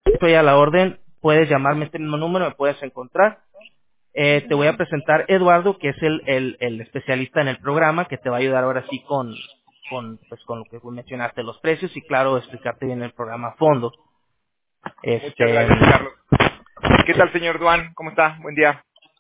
Estoy a la orden, puedes llamarme a este mismo número, me puedes encontrar. Te voy a presentar a Eduardo, que es el especialista en el programa, que te va a ayudar ahora sí con lo que tú mencionaste, los precios y claro, explicarte bien el programa a fondo. Muchas Este, gracias, Carlos. ¿Qué sí. tal, señor Duan? ¿Cómo está? Buen día.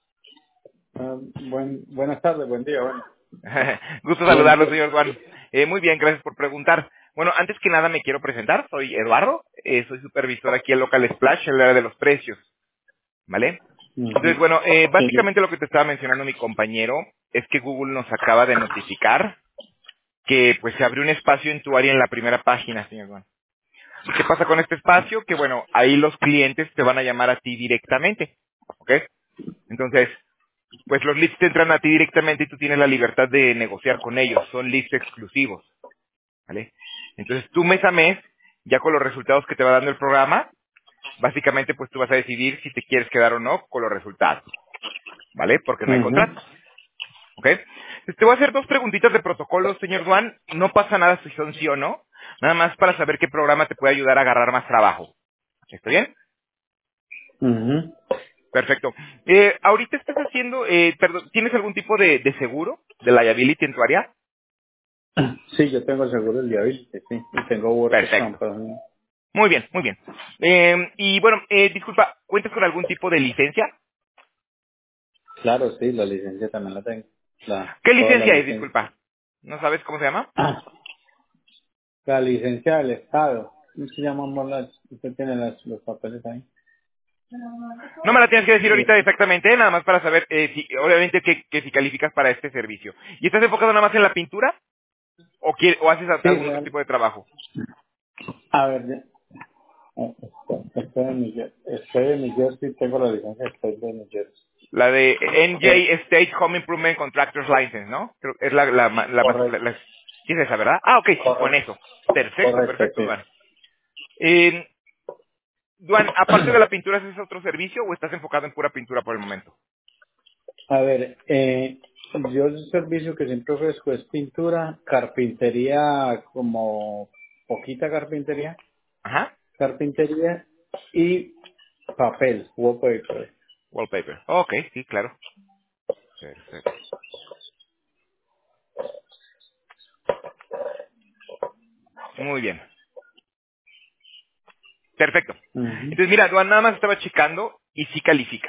Buenas tardes, buen día, bueno. Gusto Bien, saludarlo, bien. señor Duan. Muy bien, gracias por preguntar. Bueno, antes que nada me quiero presentar. Soy Eduardo. Soy supervisor aquí en Local Splash, en el área de los precios. ¿Vale? Entonces, Ujú. bueno, Sí, básicamente lo que te estaba mencionando mi compañero es que Google nos acaba de notificar que pues se abrió un espacio en tu área en la primera página, señor Duan. ¿Qué pasa con este espacio? Que bueno, ahí los clientes te van a llamar a ti directamente. ¿Ok? Entonces, pues los leads te entran a ti directamente y tú tienes la libertad de negociar con ellos. Son leads exclusivos, ¿vale? Entonces tú mes a mes, ya con los resultados que te va dando el programa, básicamente pues tú vas a decidir si te quieres quedar o no con los resultados, ¿vale? Porque no hay Ujú. contrato, ¿ok? Entonces, te voy a hacer dos preguntitas de protocolo, señor Duan. No pasa nada si son sí o no. Nada más para saber qué programa te puede ayudar a agarrar más trabajo. ¿Está bien? Ujú. Perfecto. Ahorita estás haciendo, perdón, ¿tienes algún tipo de seguro de liability en tu área? Sí, yo tengo seguro de liability, sí, y tengo workers comp. Perfecto. Muy bien, muy bien. Y bueno, disculpa, ¿cuentas con algún tipo de licencia? Claro, sí, la licencia también la tengo, ¿Qué toda la licencia es? licencia. Disculpa. ¿No sabes cómo se llama? La licencia del Estado. ¿Cómo se llaman usted tiene los papeles ahí? No me la tienes que decir Sí. ahorita exactamente, nada más para saber, si, obviamente, que si calificas para este servicio. ¿Y estás enfocado nada más en la pintura? ¿O, o haces Sí, algún otro tipo de trabajo? a ver, estoy en New Jersey, tengo la licencia, estoy de New Jersey. La de NJ Eh, State Home Improvement Contractors License, ¿no? Creo que es la más... correcto, ¿Sí es esa, verdad? Ah, ok, con correcto, eso. Perfecto, correcto, perfecto, sí. Duan. Duan, aparte de la pintura, ¿haces otro servicio o estás enfocado en pura pintura por el momento? A ver, yo el servicio que siempre ofrezco es pintura, carpintería, como poquita carpintería, Ajá. carpintería y papel, wallpaper. Wallpaper. Ok, sí, claro. Perfecto. Muy bien. Perfecto. Ujú. Entonces, mira, Duan, nada más estaba checando y sí calificas.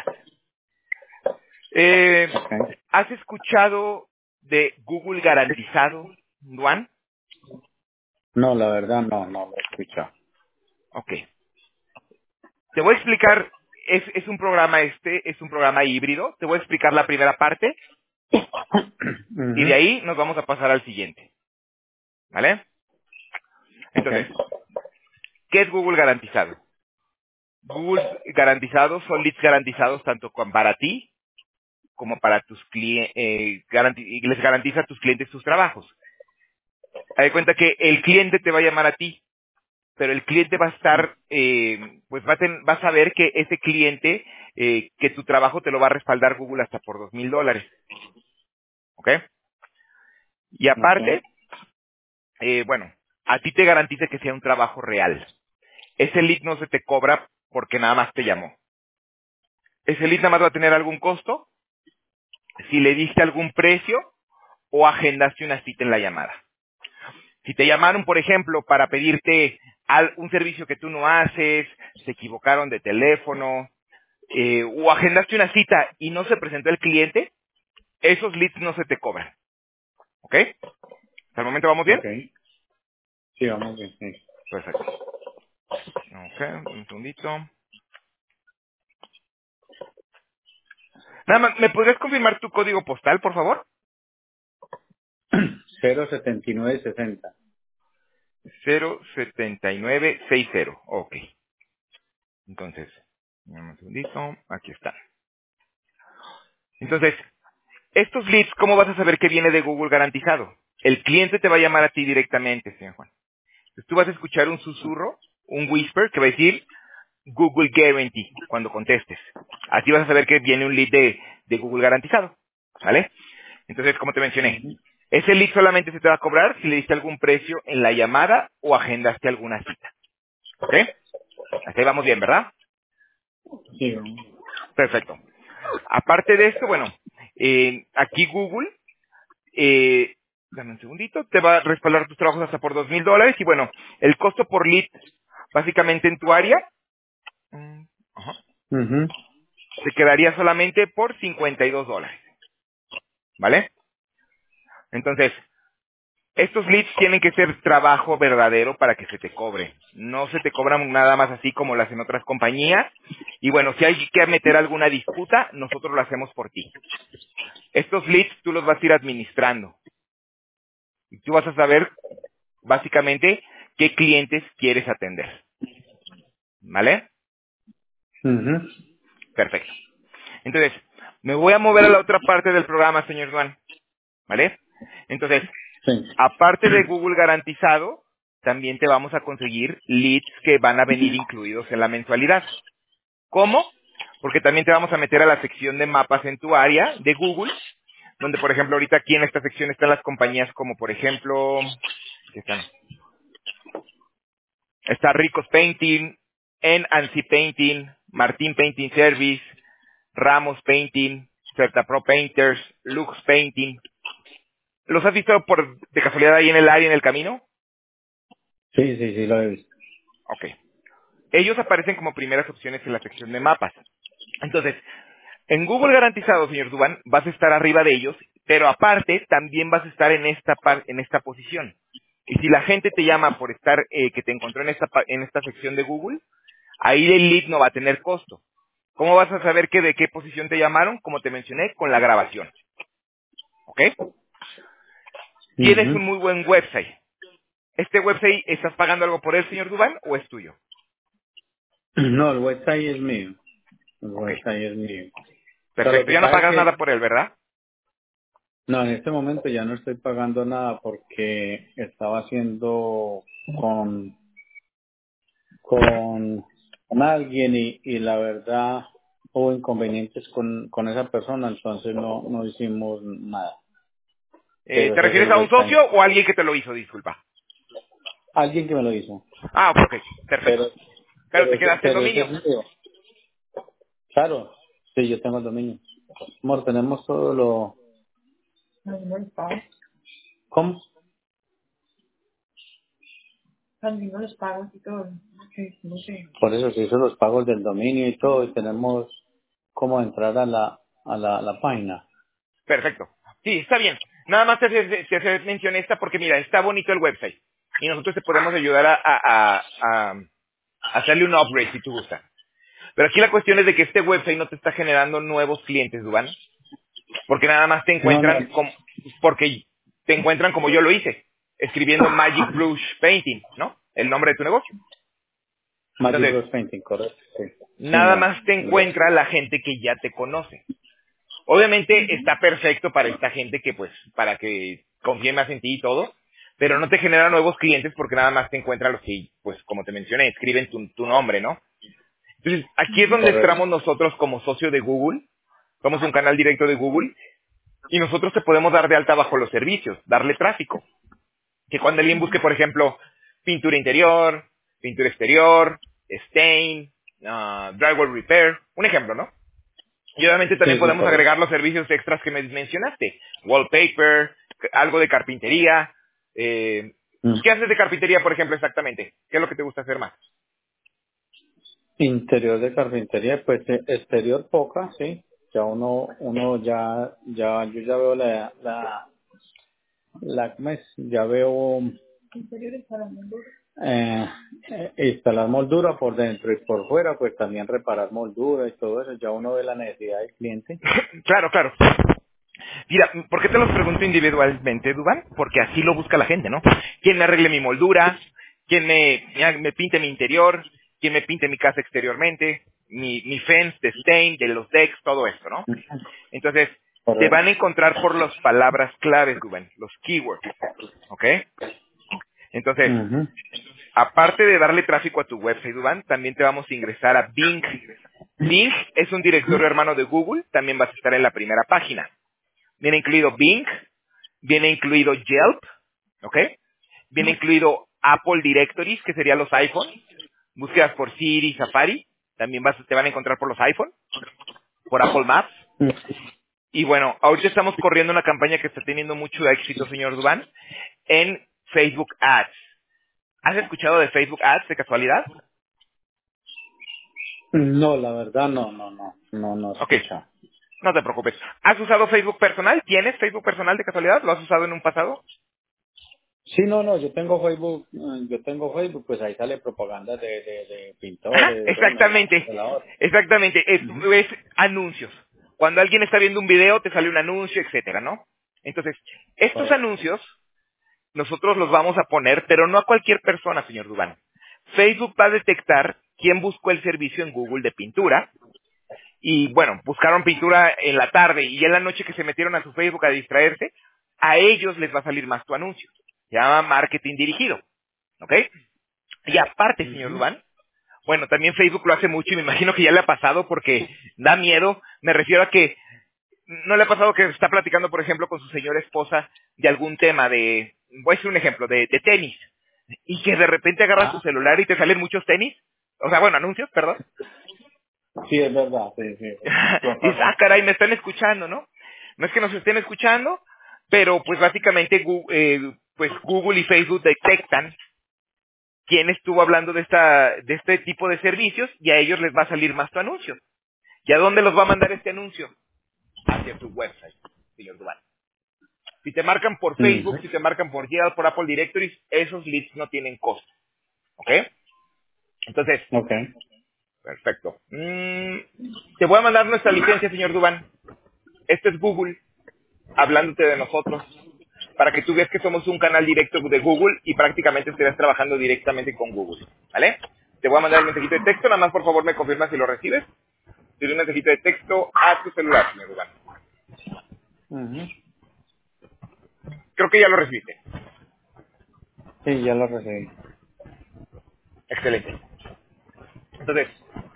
Ok. ¿Has escuchado de Google garantizado, Duan? No, la verdad no lo he escuchado. Ok. Te voy a explicar, es un programa es un programa híbrido. Te voy a explicar la primera parte y de Ujú. ahí nos vamos a pasar al siguiente. ¿Vale? Ok. Entonces, ¿qué es Google garantizado? Google garantizados son leads garantizados tanto para ti como para tus clientes, y les garantiza a tus clientes tus trabajos. Haz de cuenta que el cliente te va a llamar a ti, pero el cliente va a estar, pues va a saber que ese cliente, que tu trabajo te lo va a respaldar Google hasta por $2,000, ¿ok? Y Ok. aparte, bueno, a ti te garantiza que sea un trabajo real. Ese lead no se te cobra porque nada más te llamó. Ese lead nada más va a tener algún costo si le diste algún precio o agendaste una cita en la llamada. Si te llamaron, por ejemplo, para pedirte un servicio que tú no haces, se equivocaron de teléfono, o agendaste una cita y no se presentó el cliente, esos leads no se te cobran. ¿Ok? ¿Hasta el momento vamos bien? Ok. Sí, vamos bien. Sí. Perfecto. Ok, un segundito. Nada más, ¿me podrías confirmar tu código postal, por favor? 07960. 07960. Ok. Entonces, dame un segundito. Aquí está. Entonces, estos leads, ¿cómo vas a saber que viene de Google garantizado? El cliente te va a llamar a ti directamente, señor Juan. Entonces, tú vas a escuchar un susurro, un whisper, que va a decir Google Guarantee cuando contestes. Así vas a saber que viene un lead de Google garantizado. ¿Vale? Entonces, como te mencioné, Ujú. ese lead solamente se te va a cobrar si le diste algún precio en la llamada o agendaste alguna cita. ¿Ok? Hasta ahí vamos bien, ¿verdad? Sí. Perfecto. Aparte de esto, bueno, aquí Google, dame un segundito, te va a respaldar tus trabajos hasta por $2,000 y bueno, el costo por lead, básicamente en tu área, ajá, Ujú, se quedaría solamente por $52, ¿vale? Entonces, estos leads tienen que ser trabajo verdadero para que se te cobre. No se te cobran nada más así como las en otras compañías. Y bueno, si hay que meter alguna disputa, nosotros lo hacemos por ti. Estos leads tú los vas a ir administrando. Y tú vas a saber, básicamente, qué clientes quieres atender. ¿Vale? ujú. Perfecto. Entonces, me voy a mover a la otra parte del programa, señor Duan. ¿Vale? Entonces, Sí. aparte de Google garantizado, también te vamos a conseguir leads que van a venir incluidos en la mensualidad. ¿Cómo? Porque también te vamos a meter a la sección de mapas en tu área de Google, donde por ejemplo ahorita aquí en esta sección están las compañías como por ejemplo, ¿qué están? Está Ricos Painting, N&C Painting, Martín Painting Service, Ramos Painting, Pro Painters, Lux Painting. ¿Los has visto de casualidad ahí en el área, en el camino? Sí, sí, sí, lo he visto. Ok. Ellos aparecen como primeras opciones en la sección de mapas. Entonces, en Google garantizado, señor Duban, vas a estar arriba de ellos, pero aparte también vas a estar en esta posición. Y si la gente te llama por estar, que te encontró en esta sección de Google, ahí el lead no va a tener costo. ¿Cómo vas a saber de qué posición te llamaron? Como te mencioné, con la grabación. ¿Ok? Tienes Ujú. un muy buen website. ¿Este website estás pagando algo por él, señor Duban, o es tuyo? No, el website es mío. El Ok. website es mío. O sea, lo Perfecto. que Ya no pasa es pagas nada que, por él, ¿verdad? no, en este momento ya no estoy pagando nada porque estaba haciendo con, con, con alguien y la verdad hubo inconvenientes con esa persona, entonces no hicimos nada. Pero ¿Te ese es refieres el a un website. socio o a alguien que te lo hizo? Disculpa. Alguien que me lo hizo. Ah, ok, ok. Perfecto. Pero, Pero te quedaste el pero ese es dominio. mío. Claro, sí, yo tengo el dominio. Amor, tenemos todo lo... ¿Cómo? Por eso se hizo los pagos del dominio y todo, y tenemos cómo entrar a la página. Perfecto. Sí, está bien. Nada más te hace mención esta porque mira, está bonito el website. Y nosotros te podemos ayudar a hacerle un upgrade si tú gustas. Pero aquí la cuestión es de que este website no te está generando nuevos clientes, Dubán. Porque nada más No, no, porque te encuentran como yo lo hice. Escribiendo Magic Brush Painting, ¿no? El nombre de tu negocio. Magic Entonces, Rose Painting, correcto. Sí, sí, nada más te encuentra la gente que ya te conoce. Obviamente está perfecto para esta gente que pues, para que confíe más en ti y todo, pero no te genera nuevos clientes porque nada más te encuentra los que, pues como te mencioné, escriben tu nombre, ¿no? Entonces, aquí es donde correcto. entramos nosotros como socio de Google, somos un canal directo de Google, y nosotros te podemos dar de alta bajo los servicios, darle tráfico. Que cuando alguien busque, por ejemplo, pintura interior, pintura exterior, stain, drywall repair, un ejemplo, ¿no? Y obviamente también Sí, sí, podemos correcto. agregar los servicios extras que me mencionaste. Wallpaper, algo de carpintería. Mm. ¿Qué haces de carpintería, por ejemplo, exactamente? ¿Qué es lo que te gusta hacer más? Interior de carpintería, pues exterior poca, sí. Ya uno yo ya veo ¿cómo es? Ya veo instalar moldura por dentro y por fuera, pues también reparar moldura y todo eso. Ya uno ve la necesidad del cliente. Claro, claro. Mira, ¿por qué te los pregunto individualmente, Dubán? Porque así lo busca la gente, ¿no? ¿Quién me arregle mi moldura? ¿Quién me pinte mi interior? ¿Quién me pinte mi casa exteriormente? Mi fence de stain, de los decks, todo esto, ¿no? Entonces, te Correcto. van a encontrar por las palabras claves, Dubán, los keywords, ¿ok? Entonces, Ujú. aparte de darle tráfico a tu website, Dubán, también te vamos a ingresar a Bing. Bing es un directorio hermano de Google, también vas a estar en la primera página. Viene incluido Bing, viene incluido Yelp, ¿ok? Viene incluido Apple Directories, que serían los iPhones, búsquedas por Siri, Safari, también te van a encontrar por los iPhone, por Apple Maps. Y bueno, ahorita estamos corriendo una campaña que está teniendo mucho éxito, señor Dubán, en Facebook Ads. ¿Has escuchado de Facebook Ads de casualidad? No, la verdad no Ok, escucha. no te preocupes. ¿Has usado Facebook personal? ¿Tienes Facebook personal de casualidad? ¿Lo has usado en un pasado? Sí, yo tengo Facebook, pues ahí sale propaganda de Ajá, pintores, bueno, de una exactamente. de la otra. Exactamente. Ujú. Es anuncios. Cuando alguien está viendo un video, te sale un anuncio, etcétera, ¿no? Entonces, estos Correcto. anuncios nosotros los vamos a poner, pero no a cualquier persona, señor Dubán. Facebook va a detectar quién buscó el servicio en Google de pintura y, bueno, buscaron pintura en la tarde y en la noche que se metieron a su Facebook a distraerse, a ellos les va a salir más tu anuncio. Se llama marketing dirigido, ¿ok? Y aparte, señor Ujú. Dubán, bueno, también Facebook lo hace mucho y me imagino que ya le ha pasado porque da miedo. Me refiero a que no le ha pasado que está platicando, por ejemplo, con su señora esposa de algún tema de, voy a decir un ejemplo, de tenis. Y que de repente agarras tu Ah, celular y te salen muchos tenis. O sea, bueno, anuncios, perdón. sí, es verdad, sí. Y dices, ah, caray, me están escuchando, ¿no? No es que nos estén escuchando, pero pues básicamente pues Google y Facebook detectan quién estuvo hablando de este tipo de servicios y a ellos les va a salir más tu anuncio. ¿Y a dónde los va a mandar este anuncio? Hacia tu website, señor Duval. Si te marcan por Facebook, Ujú. si te marcan por Yelp, por Apple Directories, esos leads no tienen costo. ¿Ok? Entonces, Ok. perfecto. Te voy a mandar nuestra licencia, señor Dubán. Esto es Google, hablándote de nosotros, para que tú veas que somos un canal directo de Google y prácticamente estés trabajando directamente con Google. ¿Vale? Te voy a mandar el mensajito de texto, nada más por favor me confirma si lo recibes. Te doy un mensajito de texto a tu celular, señor Dubán. Ujú. Creo que ya lo recibiste. Sí, ya lo recibí. Excelente. Entonces,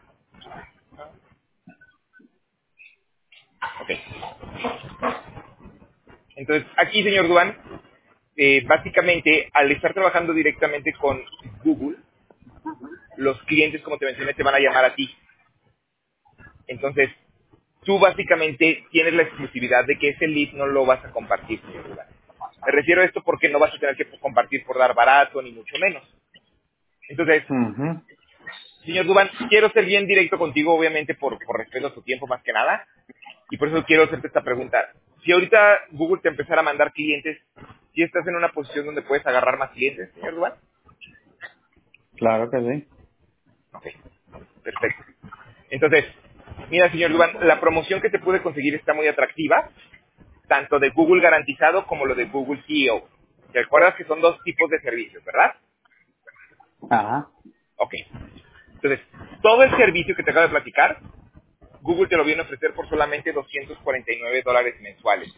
ok. Entonces, aquí, señor Duan, básicamente, al estar trabajando directamente con Google, los clientes, como te mencioné, te van a llamar a ti. Entonces, tú básicamente tienes la exclusividad de que ese lead no lo vas a compartir, señor Duan. Me refiero a esto porque no vas a tener que compartir por dar barato, ni mucho menos. Entonces, Ujú. señor Duban, quiero ser bien directo contigo, obviamente, por respeto a tu tiempo más que nada. Y por eso quiero hacerte esta pregunta. Si ahorita Google te empezara a mandar clientes, ¿sí estás en una posición donde puedes agarrar más clientes, señor Duban? Claro que sí. Ok, perfecto. Entonces, mira, señor Duban, la promoción que te pude conseguir está muy atractiva, tanto de Google garantizado como lo de Google CEO. ¿Te acuerdas que son dos tipos de servicios, verdad? Ajá. Ok. Entonces, todo el servicio que te acabo de platicar, Google te lo viene a ofrecer por solamente $249 mensuales.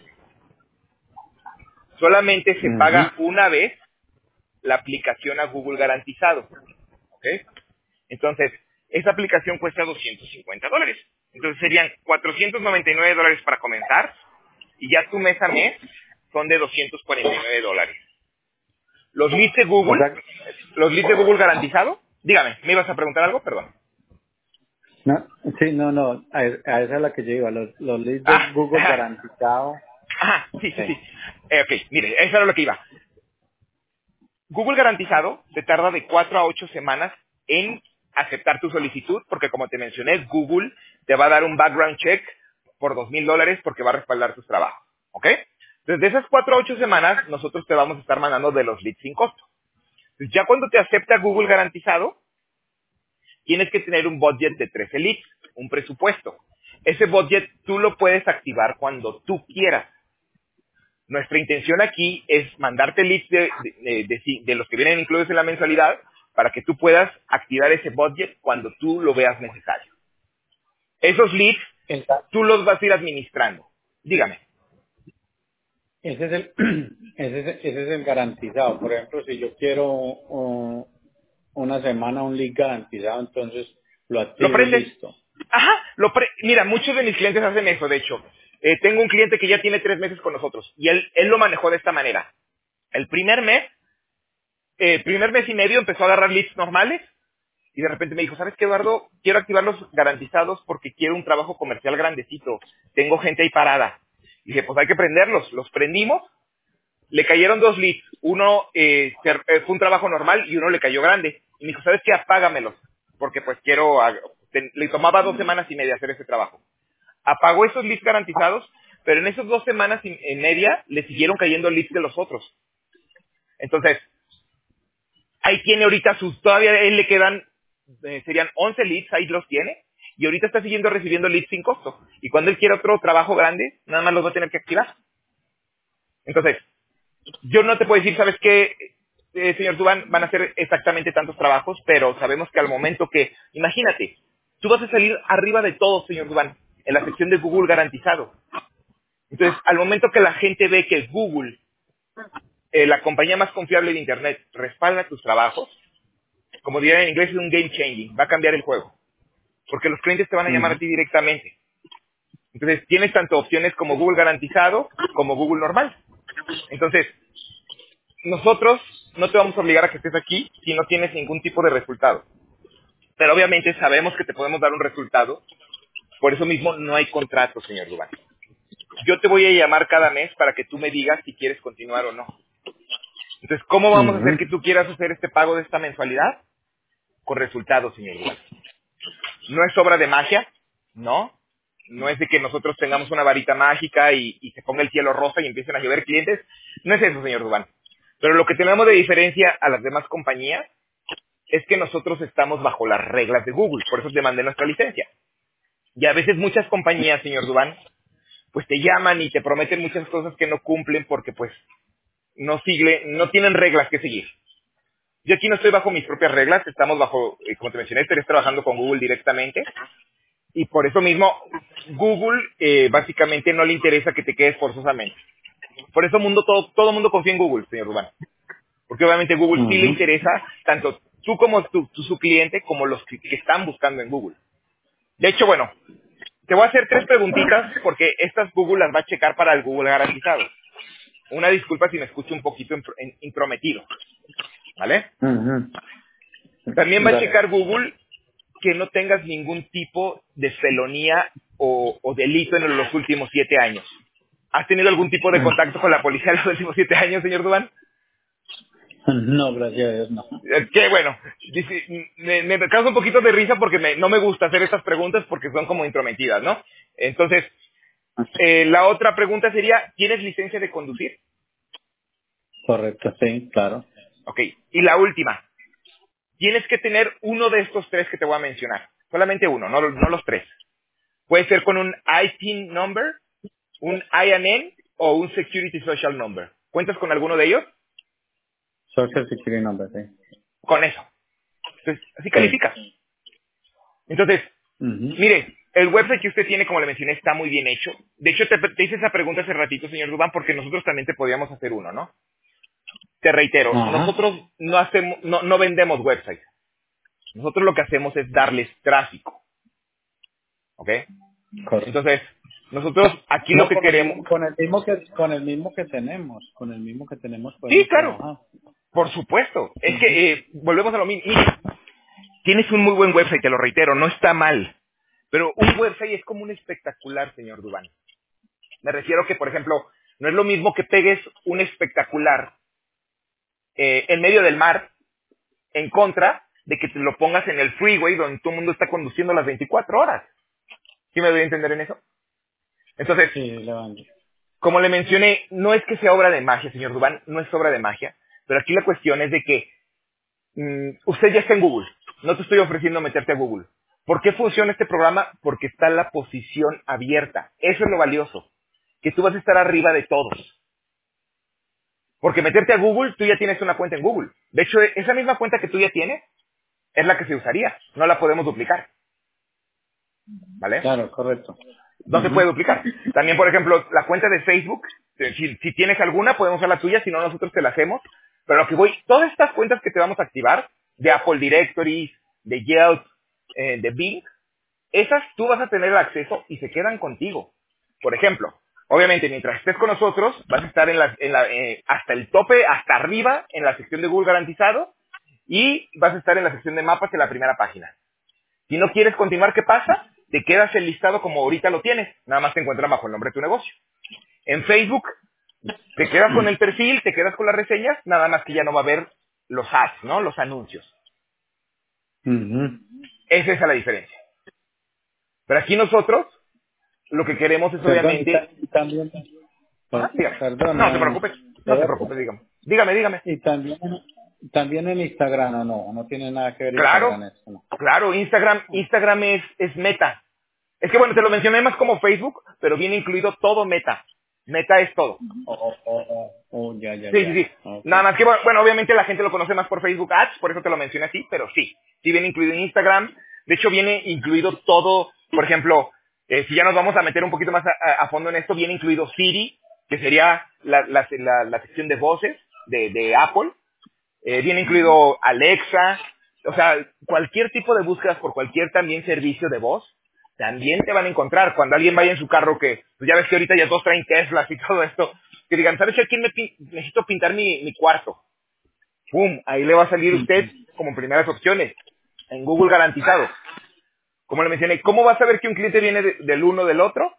Solamente se Ujú. paga una vez la aplicación a Google garantizado. ¿Ok? Entonces, esa aplicación cuesta $250. Entonces serían $499 para comenzar y ya tu mes a mes son de $249. Los leads de O Google, sea, los leads de Google garantizado, dígame, ¿me ibas a preguntar algo? Perdón. no, sí, no, a esa es la que yo iba, los leads de Ah, Google garantizado. ajá, sí, sí, Sí. sí. Ok, mire, eso era lo que iba. Google garantizado se tarda de 4 a 8 semanas en aceptar tu solicitud, porque como te mencioné, Google te va a dar un background check por $2,000 porque va a respaldar tus trabajos. ¿Ok? Entonces, de esas 4 a 8 semanas, nosotros te vamos a estar mandando de los leads sin costo. Entonces, ya cuando te acepta Google garantizado, tienes que tener un budget de 13 leads, un presupuesto. Ese budget tú lo puedes activar cuando tú quieras. Nuestra intención aquí es mandarte leads de los que vienen incluidos en la mensualidad para que tú puedas activar ese budget cuando tú lo veas necesario. Esos leads Esa- tú los vas a ir administrando. Dígame. Ese es el, ese es el garantizado. Por ejemplo, si yo quiero una semana un lead garantizado, entonces lo ¿Lo activo y prendes? listo. Ajá. Mira, muchos de mis clientes hacen eso, de hecho. Tengo un cliente que ya tiene 3 meses con nosotros y él lo manejó de esta manera. El primer mes y medio empezó a agarrar leads normales Y de repente me dijo, ¿sabes qué, Eduardo? Quiero activar los garantizados porque quiero un trabajo comercial grandecito. Tengo gente ahí parada. Y dije, pues hay que prenderlos. Los prendimos. Le cayeron 2 leads. Uno fue un trabajo normal y uno le cayó grande. Y me dijo, ¿sabes qué? Apágamelos. Porque pues le tomaba 2 semanas y media hacer ese trabajo. Apagó esos leads garantizados, pero en esas 2 semanas y media le siguieron cayendo leads de los otros. Entonces, ahí tiene ahorita todavía a él le quedan, serían 11 leads, ahí los tiene, y ahorita está siguiendo recibiendo leads sin costo. Y cuando él quiera otro trabajo grande, nada más los va a tener que activar. Entonces, yo no te puedo decir, ¿sabes qué, señor Dubán? Van a hacer exactamente tantos trabajos, pero sabemos que al momento que, imagínate, tú vas a salir arriba de todo, señor Dubán, en la sección de Google garantizado. Entonces, al momento que la gente ve que Google, la compañía más confiable de Internet, respalda tus trabajos, como dirían en inglés, es un game changing, va a cambiar el juego. Porque los clientes te van a llamar a ti directamente. Entonces, tienes tanto opciones como Google garantizado, como Google normal. Entonces, nosotros no te vamos a obligar a que estés aquí si no tienes ningún tipo de resultado. Pero obviamente sabemos que te podemos dar un resultado. Por eso mismo no hay contrato, señor Dubán. Yo te voy a llamar cada mes para que tú me digas si quieres continuar o no. Entonces, ¿cómo vamos a hacer que tú quieras hacer este pago de esta mensualidad? Con resultados, señor Dubán. No es obra de magia, ¿no? No es de que nosotros tengamos una varita mágica y se ponga el cielo rosa y empiecen a llover clientes. No es eso, señor Dubán. Pero lo que tenemos de diferencia a las demás compañías es que nosotros estamos bajo las reglas de Google. Por eso te mandé nuestra licencia. Y a veces muchas compañías, señor Dubán, pues te llaman y te prometen muchas cosas que no cumplen porque pues no tienen reglas que seguir. Yo aquí no estoy bajo mis propias reglas, estamos bajo, como te mencioné, estaré trabajando con Google directamente. Y por eso mismo, Google básicamente no le interesa que te quedes forzosamente. Por eso todo mundo confía en Google, señor Rubán. Porque obviamente Google sí le interesa, tanto tú como su cliente, como los que están buscando en Google. De hecho, bueno, te voy a hacer 3 preguntitas, porque estas Google las va a checar para el Google garantizado. Una disculpa si me escucho un poquito intrometido, ¿vale? También va a Dale. checar Google que no tengas ningún tipo de felonía o delito en los últimos 7 años. ¿Has tenido algún tipo de contacto con la policía en los últimos 7 años, señor Dubán? No, gracias a Dios, no. Qué bueno. Me causa un poquito de risa porque no me gusta hacer estas preguntas porque son como intrometidas, ¿no? Entonces, la otra pregunta sería, ¿tienes licencia de conducir? Correcto, sí, claro. Ok. Y la última, tienes que tener uno de estos 3 que te voy a mencionar. Solamente uno, no los 3. Puede ser con un ITIN number, un INN o un Security Social Number. ¿Cuentas con alguno de ellos? Social Security Number, sí. Con eso. Entonces, así Sí. calificas. Entonces, Ujú. mire, el website que usted tiene, como le mencioné, está muy bien hecho. De hecho, te hice esa pregunta hace ratito, señor Dubán, porque nosotros también te podíamos hacer uno, ¿no? Te reitero, Ajá. nosotros no vendemos websites. Nosotros lo que hacemos es darles tráfico. ¿Ok? Correcto. Entonces, nosotros aquí lo No, que queremos... con el mismo que tenemos Sí, podemos claro, trabajar. por supuesto. Es que volvemos a lo mismo. Mire, tienes un muy buen website, te lo reitero, no está mal. Pero un website es como un espectacular, señor Dubán. Me refiero que, por ejemplo, no es lo mismo que pegues un espectacular en medio del mar en contra de que te lo pongas en el freeway donde todo el mundo está conduciendo las 24 horas. ¿Sí me doy a entender en eso? Entonces, Sí, Levando. como le mencioné, no es que sea obra de magia, señor Dubán, no es obra de magia, pero aquí la cuestión es de que usted ya está en Google. No te estoy ofreciendo meterte a Google. ¿Por qué funciona este programa? Porque está la posición abierta. Eso es lo valioso. Que tú vas a estar arriba de todos. Porque meterte a Google, tú ya tienes una cuenta en Google. De hecho, esa misma cuenta que tú ya tienes es la que se usaría. No la podemos duplicar. ¿Vale? Claro, correcto. No se puede Ujú. duplicar. También, por ejemplo, la cuenta de Facebook, si tienes alguna, podemos usar la tuya, si no, nosotros te la hacemos. Pero lo que voy, todas estas cuentas que te vamos a activar, de Apple Directories, de Yelp, de Bing, esas tú vas a tener acceso y se quedan contigo. Por ejemplo, obviamente, mientras estés con nosotros, vas a estar hasta el tope, hasta arriba, en la sección de Google garantizado, y vas a estar en la sección de mapas en la primera página. Si no quieres continuar, ¿qué pasa? Te quedas el listado como ahorita lo tienes. Nada más te encuentras bajo el nombre de tu negocio. En Facebook, te quedas con el perfil, te quedas con las reseñas, nada más que ya no va a haber los ads, ¿no? Los anuncios. Ujú. Esa es la diferencia. Pero aquí nosotros, lo que queremos es Perdón, obviamente... y también, Ajá, dígame. perdón, No te preocupes, no te preocupes, dígame. Dígame. y también en Instagram, ¿o no? No tiene nada que ver Claro, Instagram eso, ¿no? claro, Instagram es Meta. Es que bueno, te lo mencioné más como Facebook, pero viene incluido todo Meta. Meta es todo. Sí, sí, Ya. sí. Ok. Nada más que, bueno, obviamente la gente lo conoce más por Facebook Ads, por eso te lo mencioné así, pero sí. Sí viene incluido en Instagram. De hecho, viene incluido todo, por ejemplo, si ya nos vamos a meter un poquito más a fondo en esto, viene incluido Siri, que sería la sección de voces de Apple. Viene incluido Alexa, o sea, cualquier tipo de búsquedas por cualquier también servicio de voz, también te van a encontrar. Cuando alguien vaya en su carro que, pues ya ves que ahorita ya todos traen Teslas y todo esto, que digan, ¿sabes a quién necesito pintar mi cuarto? ¡Pum! Ahí le va a salir usted como primeras opciones, en Google garantizado. Como le mencioné, ¿cómo va a saber que un cliente viene del uno o del otro?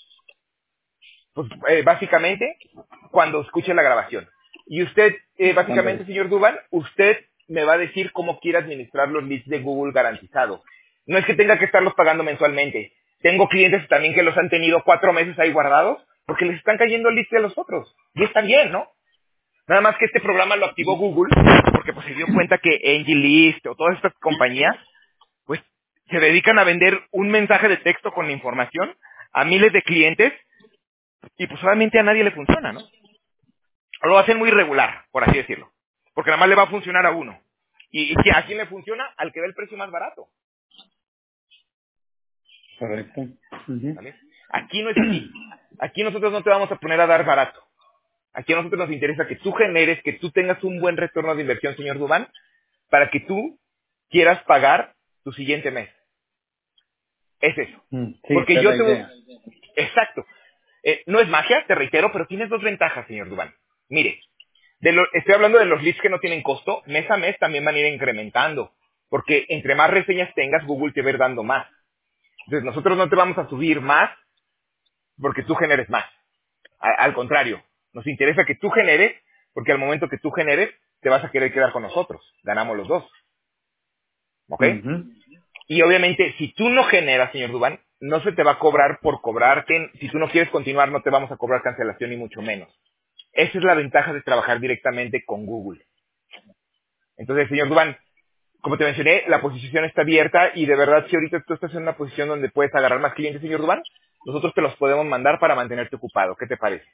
Pues básicamente cuando escuche la grabación. Y usted, básicamente, Cuando- señor Duban, usted me va a decir cómo quiere administrar los leads de Google garantizado. No es que tenga que estarlos pagando mensualmente. Tengo clientes también que los han tenido 4 meses ahí guardados porque les están cayendo leads de los otros. Y está bien, ¿no? Nada más que este programa lo activó Google porque pues se dio cuenta que AngelList o todas estas compañías pues se dedican a vender un mensaje de texto con la información a miles de clientes y pues obviamente a nadie le funciona, ¿no? Lo hacen muy regular, por así decirlo. Porque nada más le va a funcionar a uno. ¿Y a quién le funciona? Al que da el precio más barato. Correcto. Ujú. ¿Vale? Aquí no es así. Aquí nosotros no te vamos a poner a dar barato. Aquí a nosotros nos interesa que tú generes, que tú tengas un buen retorno de inversión, señor Dubán, para que tú quieras pagar tu siguiente mes. Es eso. Sí, Porque esa es yo la te... idea. Exacto. No es magia, te reitero, pero tienes dos ventajas, señor Dubán. Mire, estoy hablando de los leads que no tienen costo, mes a mes también van a ir incrementando, porque entre más reseñas tengas, Google te va a ir dando más. Entonces nosotros no te vamos a subir más porque tú generes más. Al contrario, nos interesa que tú generes, porque al momento que tú generes, te vas a querer quedar con nosotros. Ganamos los dos. ¿Ok? Ujú. Y obviamente, si tú no generas, señor Dubán, no se te va a cobrar por cobrarte. Si tú no quieres continuar, no te vamos a cobrar cancelación ni mucho menos. Esa es la ventaja de trabajar directamente con Google. Entonces, señor Dubán, como te mencioné, la posición está abierta y de verdad, si ahorita tú estás en una posición donde puedes agarrar más clientes, señor Dubán, nosotros te los podemos mandar para mantenerte ocupado. ¿Qué te parece?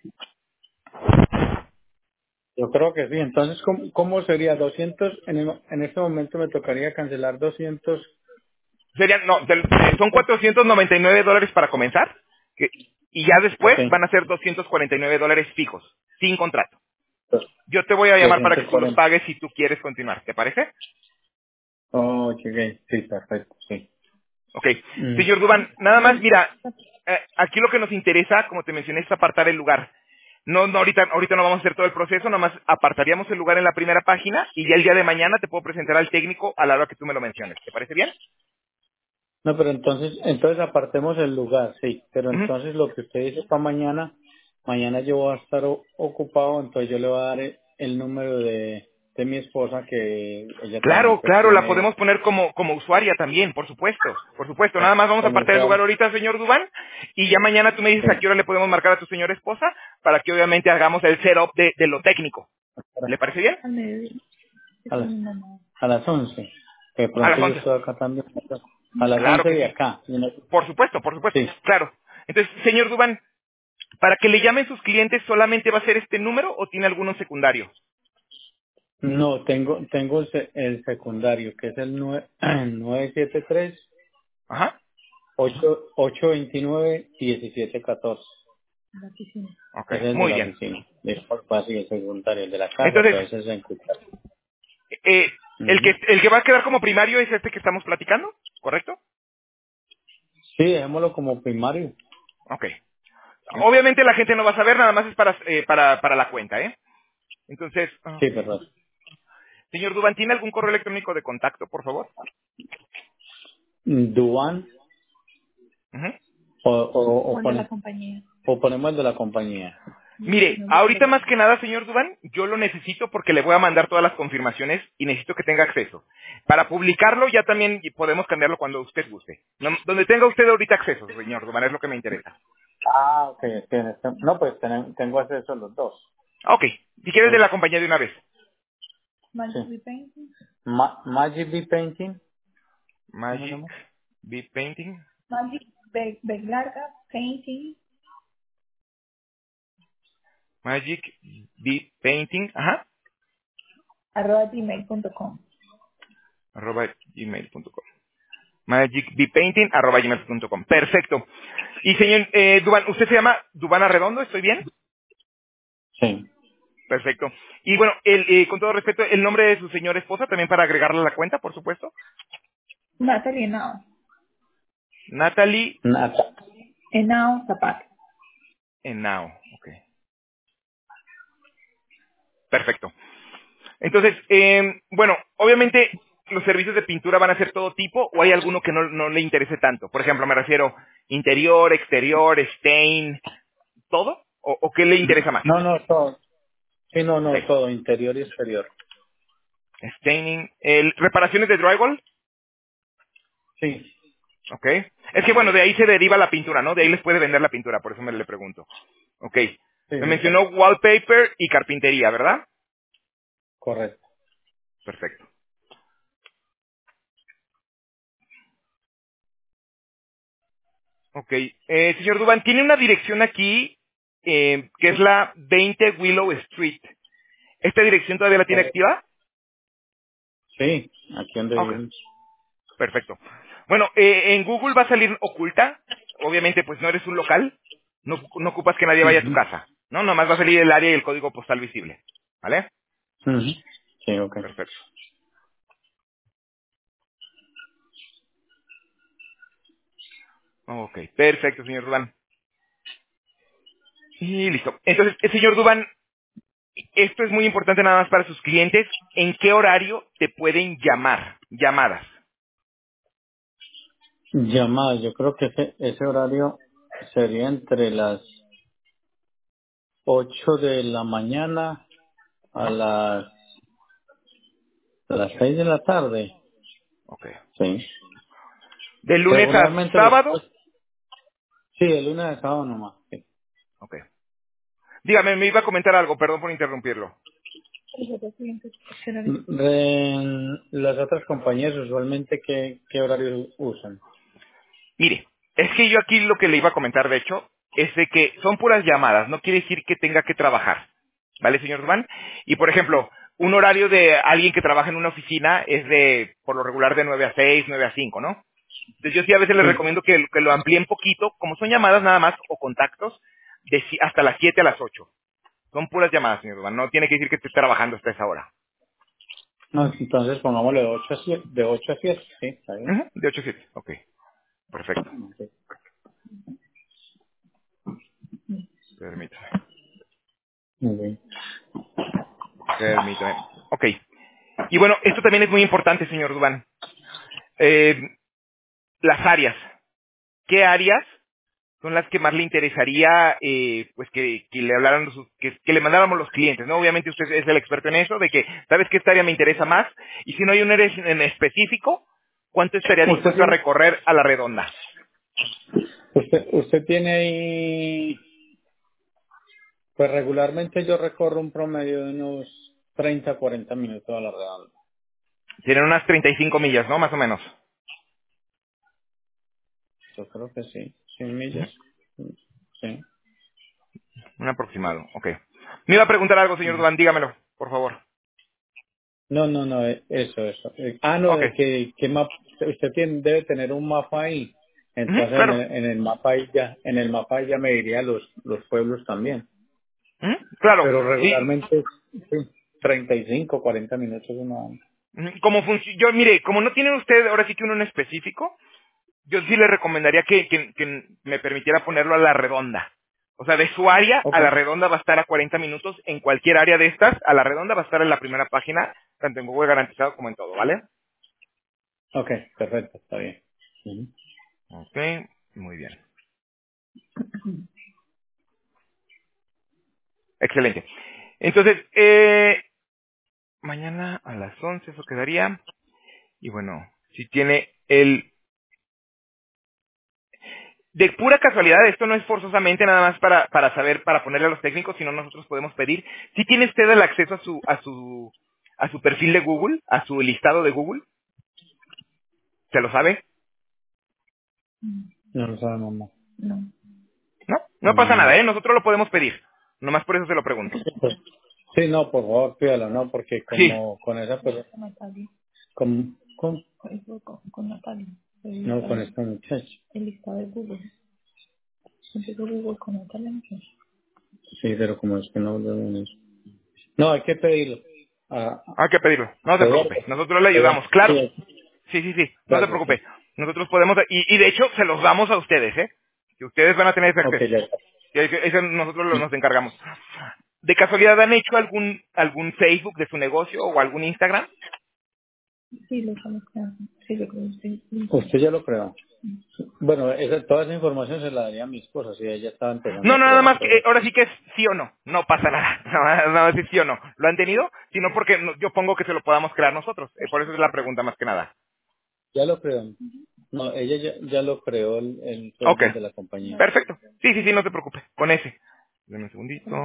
Yo creo que sí. Entonces, ¿cómo sería? 200 en este momento me tocaría cancelar 200. Serían, no, son $499 para comenzar y ya después Ok. van a ser $249 fijos, sin contrato. Yo te voy a llamar para que tú los 240. pagues si tú quieres continuar. ¿Te parece? Oh, ok. Sí, perfecto, sí. Ok. Mm. Señor Dubán, nada más, mira, aquí lo que nos interesa, como te mencioné, es apartar el lugar. No, ahorita no vamos a hacer todo el proceso, nada más apartaríamos el lugar en la primera página y ya el día de mañana te puedo presentar al técnico a la hora que tú me lo menciones. ¿Te parece bien? No, pero entonces apartemos el lugar, sí. Pero Ujú. entonces lo que usted dice para mañana yo voy a estar ocupado, entonces yo le voy a dar el número de mi esposa, que ella también Claro, pues claro, la tiene, podemos poner como usuaria también, por supuesto, por supuesto. Nada más vamos a apartar el comienza, lugar ahorita, señor Dubán, y ya mañana tú me dices a qué hora le podemos marcar a tu señora esposa para que obviamente hagamos el setup de lo técnico. ¿Le parece bien? a, las, a las 11. Que de A pronto las yo 11. estoy acá también. A las Claro 11 que de sí. acá. Por supuesto, Sí. claro. Entonces, señor Dubán, para que le llamen sus clientes, ¿solamente va a ser este número o tiene alguno secundario? No, tengo el secundario, que es el 973 Ajá. 829 1714. Ok, Ese es el de muy la bien. oficina. Después sí, el secundario, el de la casa, Entonces, entonces es en Cuitar. eh, Ujú. el que va a quedar como primario es este que estamos platicando, ¿correcto? Sí, dejémoslo como primario. Ok. Sí, Obviamente la gente no va a saber, nada más es para la cuenta, ¿eh? Entonces, sí, perdón. Señor Dubán, ¿tiene algún correo electrónico de contacto, por favor? Duan Ujú. o o ponemos el de la compañía. Mire, ahorita más que nada, señor Dubán, yo lo necesito porque le voy a mandar todas las confirmaciones y necesito que tenga acceso. Para publicarlo ya también podemos cambiarlo cuando usted guste. Donde tenga usted ahorita acceso, señor Dubán, es lo que me interesa. Ah, ok. No, pues tengo acceso a los dos. Ok, si quieres de Pues, la compañía de una vez. sí. Magic Bee Painting. ¿Cómo se Magic llama? Bee Painting. Magic Bee Painting. Ajá. @gmail.com. magicbpainting@gmail.com. Perfecto. Y señor Dubán, ¿usted se llama Dubán Arredondo? ¿Estoy bien? Sí. Perfecto. Y bueno, con todo respeto, el nombre de su señora esposa, también para agregarle a la cuenta, por supuesto. Natalie Nata. Henao. Ok. Perfecto. Entonces, bueno, obviamente los servicios de pintura van a ser todo tipo o hay alguno que no le interese tanto. Por ejemplo, me refiero interior, exterior, stain, ¿todo? ¿O qué le interesa más? No, todo. Sí, Ok. todo, interior y exterior. Staining. Reparaciones de drywall. Sí. Ok. Es que bueno, de ahí se deriva la pintura, ¿no? De ahí les puede vender la pintura, por eso me le pregunto. Ok. Sí, Me sí, mencionó wallpaper y carpintería, ¿verdad? correcto. Perfecto. Ok. Señor Dubán, tiene una dirección aquí que es la 20 Willow Street. ¿Esta dirección todavía la tiene Correcto. activa? Sí, aquí donde Ok. vivimos. Perfecto. Bueno, en Google va a salir oculta. Obviamente, pues no eres un local. No ocupas que nadie vaya a tu Ujú, casa. No, nomás va a salir el área y el código postal visible. ¿Vale? ujú. Sí, ok. Perfecto. Ok, perfecto, señor Dubán. Y listo. Entonces, señor Dubán, esto es muy importante nada más para sus clientes. ¿En qué horario te pueden llamar? Llamadas. Llamadas, yo creo que ese horario sería entre las 8 de la mañana a Ajá. las 6 de la tarde. Ok. Sí. ¿De lunes a Regularmente sábado? sí, el lunes de sábado nomás. Sí. Ok. Dígame, me iba a comentar algo, perdón por interrumpirlo. Las otras compañías usualmente, ¿qué horarios usan? Mire, es que yo aquí lo que le iba a comentar, de hecho, es de que son puras llamadas, no quiere decir que tenga que trabajar. ¿Vale, señor Dubán? Y, por ejemplo, un horario de alguien que trabaja en una oficina es de, por lo regular, de 9 a 6, 9 a 5, ¿no? Entonces yo sí a veces les Sí. recomiendo que lo amplíen poquito, como son llamadas nada más o contactos, hasta las 7 a las 8. Son puras llamadas, señor Dubán, no tiene que decir que esté trabajando hasta esa hora. No, entonces pongámosle de 8 a 7, sí, está bien. Ujú, de 8 a 7, ok, perfecto. Ok. Permítame, Muy bien. permítame. Ok, y bueno, esto también es muy importante, señor Dubán. Eh, las áreas. ¿Qué áreas son las que más le interesaría pues que le hablaran que le mandáramos los clientes, ¿no? Obviamente usted es el experto en eso, de que sabes que esta área me interesa más, y si no hay un área en específico, ¿cuánto estaría Usted dispuesto a tiene, recorrer a la redonda? usted tiene ahí, pues regularmente yo recorro un promedio de unos 30 40 minutos a la redonda. Tienen unas 35 millas, ¿no? Más o menos. Yo creo que sí, 100 Ujú. millas. Sí. Un aproximado, ok. Me iba a preguntar algo, señor Duan, dígamelo, por favor. No, eso. No, Ok. de que mapa, usted debe tener un mapa ahí. Ujú, Entonces claro. en el mapa ahí en el mapa ahí ya me diría los pueblos también. Ujú, claro. Pero Sí. regularmente, sí, 35 40 minutos una hora. Ujú, yo, mire, como no tiene usted ahora sí que uno en específico, yo sí le recomendaría que me permitiera ponerlo a la redonda. O sea, de su área Ok, a la redonda va a estar a 40 minutos. En cualquier área de estas, a la redonda va a estar en la primera página, tanto en Google garantizado como en todo, ¿vale? ok, perfecto, está bien. Ujú. Ok, muy bien. Excelente. Entonces, mañana a las 11 eso quedaría. Y bueno, si tiene el... De pura casualidad, esto no es forzosamente nada más para saber, para ponerle a los técnicos, sino nosotros podemos pedir. Si tiene usted el acceso a su perfil de Google, a su listado de Google, ¿se lo sabe? No lo sabemos, no. ¿No? No pasa Mm, nada, ¿eh? Nosotros lo podemos pedir. Nomás por eso se lo pregunto. pues, sí, no, por favor, pídalo, no, porque Sí. como con esa persona, con Natalia, no, con esta muchacha. El listado de Google. Empezó Google con Natalia, ¿no? Sí, pero como es que no hablamos. No, hay que pedirlo. Ah, Hay que pedirlo. No se Eduardo, preocupe. Nosotros le ayudamos. Eduardo, Claro. sí, Sí, sí, sí. No se gracias, sí. preocupe. Nosotros podemos... Y de hecho, se los damos a ustedes, ¿eh? Que ustedes van a tener ese Ok, acceso. ya está. Eso nosotros nos encargamos. ¿De casualidad han hecho algún Facebook de su negocio o algún Instagram? Sí, lo estamos creando. Sí, yo creo que sí. Usted ya lo creó. Bueno, toda esa información se la daría a mi esposa, si ella estaba empezando No, a nada crear más que, todo. ahora sí que es sí o no. No pasa nada. Nada más es sí o no. ¿Lo han tenido? Sino porque yo pongo que se lo podamos crear nosotros. Por eso es la pregunta más que nada. Ya lo creó. No, ella ya lo creó el Ok. Facebook de la compañía. Perfecto. Sí, sí, sí, no se preocupe. Con ese. Deme un segundito.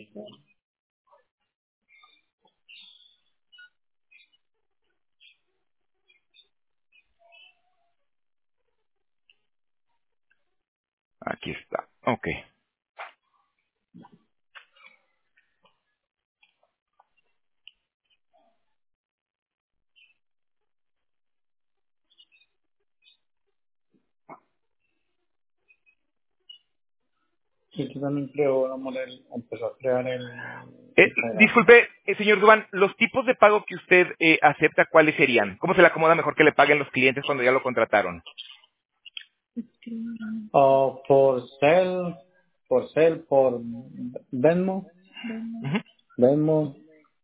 Aquí está. Ok. Sí, tú también creó, amor, empezó a crear el Instagram. Disculpe, señor Dubán, los tipos de pago que usted acepta, ¿cuáles serían? ¿Cómo se le acomoda mejor que le paguen los clientes cuando ya lo contrataron? O por Venmo, Ujú. Venmo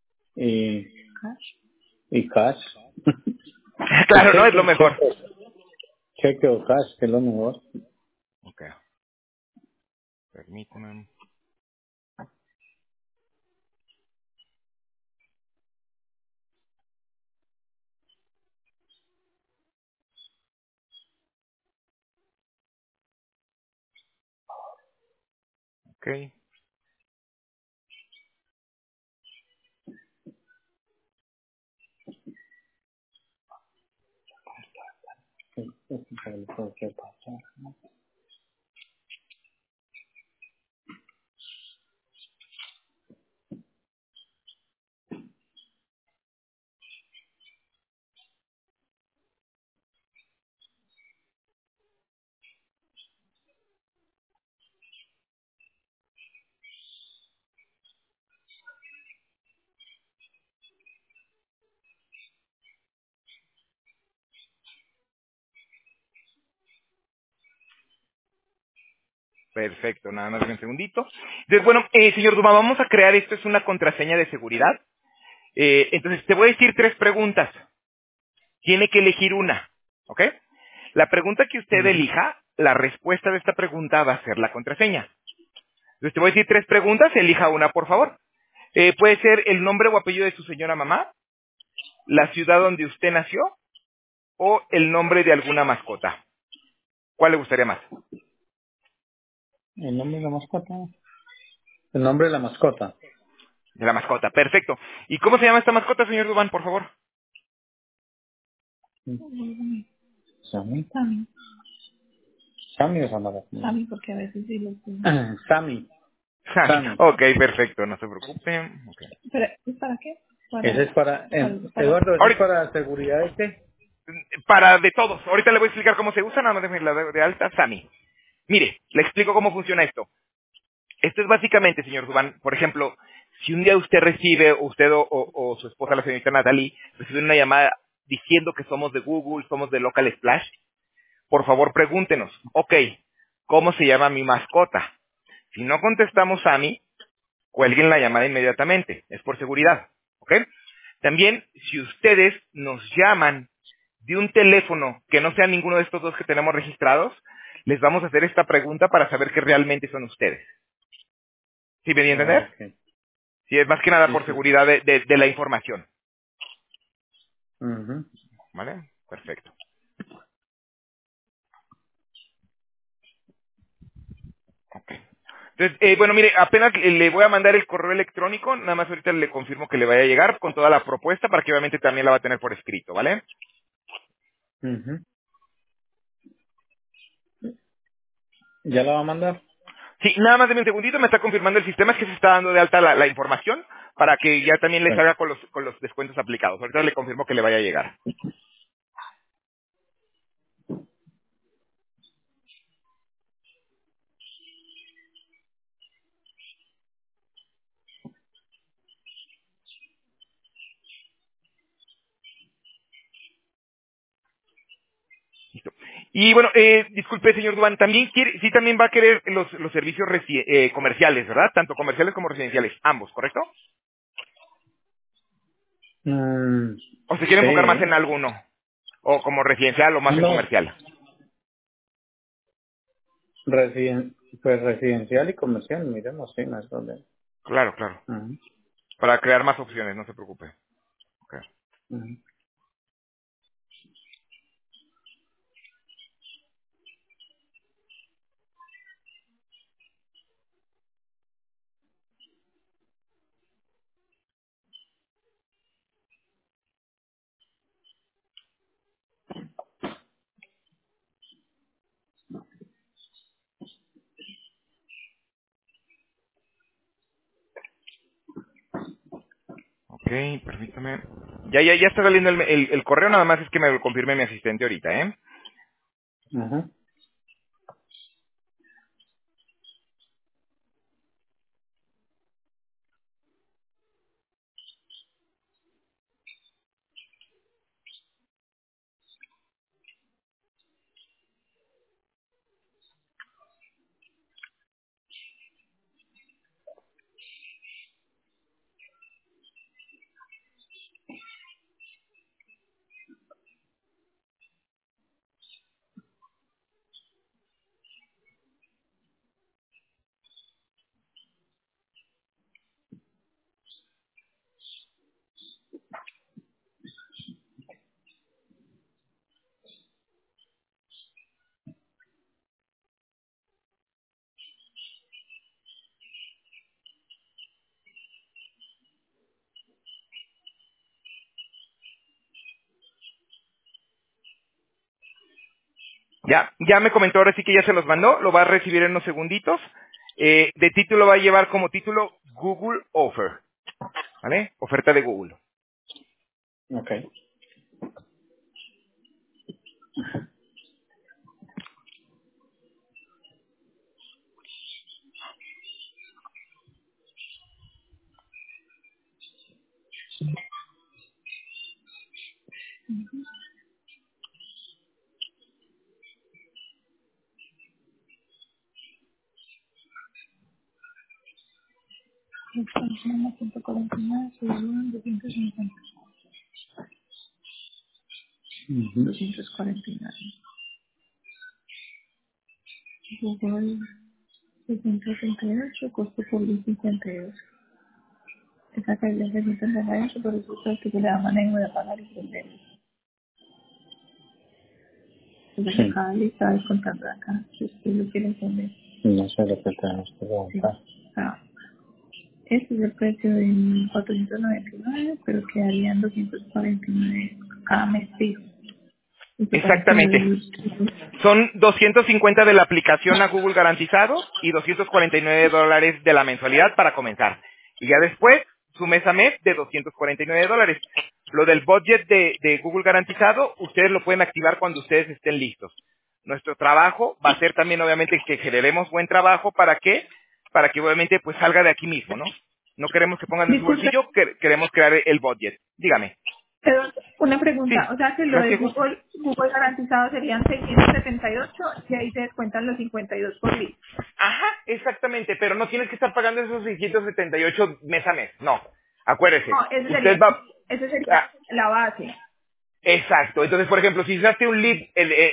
y Cash. Y Claro, ¿no? Es lo mejor. cheque o Cash, que es lo mejor. Ok, permítame. Ok, perfecto, nada más un segundito. Entonces, bueno, señor Dubán, vamos a crear, esto es una contraseña de seguridad. Entonces, te voy a decir 3 preguntas. Tiene que elegir una, ¿ok? La pregunta que usted Ujú. elija, la respuesta de esta pregunta va a ser la contraseña. Entonces, te voy a decir 3 preguntas, elija una, por favor. Puede ser el nombre o apellido de su señora mamá, la ciudad donde usted nació o el nombre de alguna mascota. ¿Cuál le gustaría más? ¿El nombre de la mascota? El nombre de la mascota. De la mascota, perfecto. ¿Y cómo se llama esta mascota, señor Dubán, por favor? Sammy. Sammy o Samara. Sammy, porque a veces sí lo sé. Sammy. Sammy. Sammy. Ok, perfecto, no se preocupe. Ok. Pero, ¿es para qué? Ese es Eduardo, ¿ese es Ahorita, para seguridad de qué? para de todos, ahorita le voy a explicar cómo se usa, nada más déjeme la de alta, Sammy. Mire, le explico cómo funciona esto. Esto es básicamente, señor Dubán, por ejemplo, si un día usted recibe, usted o su esposa, la señorita Natalie, reciben una llamada diciendo que somos de Google, somos de Local Splash, por favor pregúntenos, ok, ¿cómo se llama mi mascota? Si no contestamos Sammy, cuelguen la llamada inmediatamente. Es por seguridad. ¿Ok? También, si ustedes nos llaman de un teléfono que no sea ninguno de estos dos que tenemos registrados, les vamos a hacer esta pregunta para saber que realmente son ustedes. ¿Sí me di a entender? Ok. Sí, es más que nada Sí, por sí. seguridad de la información. Ujú. ¿Vale? Perfecto. Ok. Entonces, bueno, mire, apenas le voy a mandar el correo electrónico, nada más ahorita le confirmo que le vaya a llegar con toda la propuesta para que obviamente también la va a tener por escrito, ¿vale? Ujú. ¿Ya la va a mandar? Sí, nada más de un segundito, me está confirmando el sistema, es que se está dando de alta la información para que ya también le Sí. salga con los descuentos aplicados. Ahorita le confirmo que le vaya a llegar. Listo. Y bueno, disculpe, señor Duan, también quiere, sí también va a querer los servicios comerciales, ¿verdad? Tanto comerciales como residenciales, ambos, ¿correcto? Mm, ¿O se quiere enfocar más en sí. alguno? ¿O como residencial o más en No, comercial? pues residencial y comercial, miremos, sí, no es problema. Claro, claro. Ujú, Para crear más opciones, no se preocupe. Ok. ujú. Ok, permítame. Ya está saliendo el correo, nada más es que me lo confirme mi asistente ahorita, ¿eh? Ajá. Ya me comentó ahora sí que ya se los mandó, lo va a recibir en unos segunditos. De título va a llevar como título Google Offer, ¿vale? Oferta de Google. Ok. Estamos 149, subieron 250. Ujú. 249. Google 638, costo por 52. Esa caída de 638, por eso es que le da manera de pagar y vender. Entonces Sí. acá le está descontando acá, si usted lo quiere entender. No sé lo que tenemos que Sí. preguntar. Ah, este es el precio de 499, pero quedarían 249 cada mes fijo. Y se parece Exactamente. Son 250 de la aplicación a Google garantizado y $249 de la mensualidad para comenzar. Y ya después, su mes a mes de $249. Lo del budget de Google garantizado, ustedes lo pueden activar cuando ustedes estén listos. Nuestro trabajo va a ser también, obviamente, que generemos buen trabajo. ¿Para qué? Para que, obviamente, pues salga de aquí mismo, ¿no? No queremos que pongan en su Disculpe, bolsillo, queremos crear el budget. Dígame. Pero una Sí, pregunta, o sea que lo de gracias. Google garantizado serían 678 y ahí se descuentan los 52 por lead. Ajá, exactamente, pero no tienes que estar pagando esos 678 mes a mes, no. Acuérdese, No, usted va... esa sería ah, la base. exacto, entonces, por ejemplo, si usaste un lead,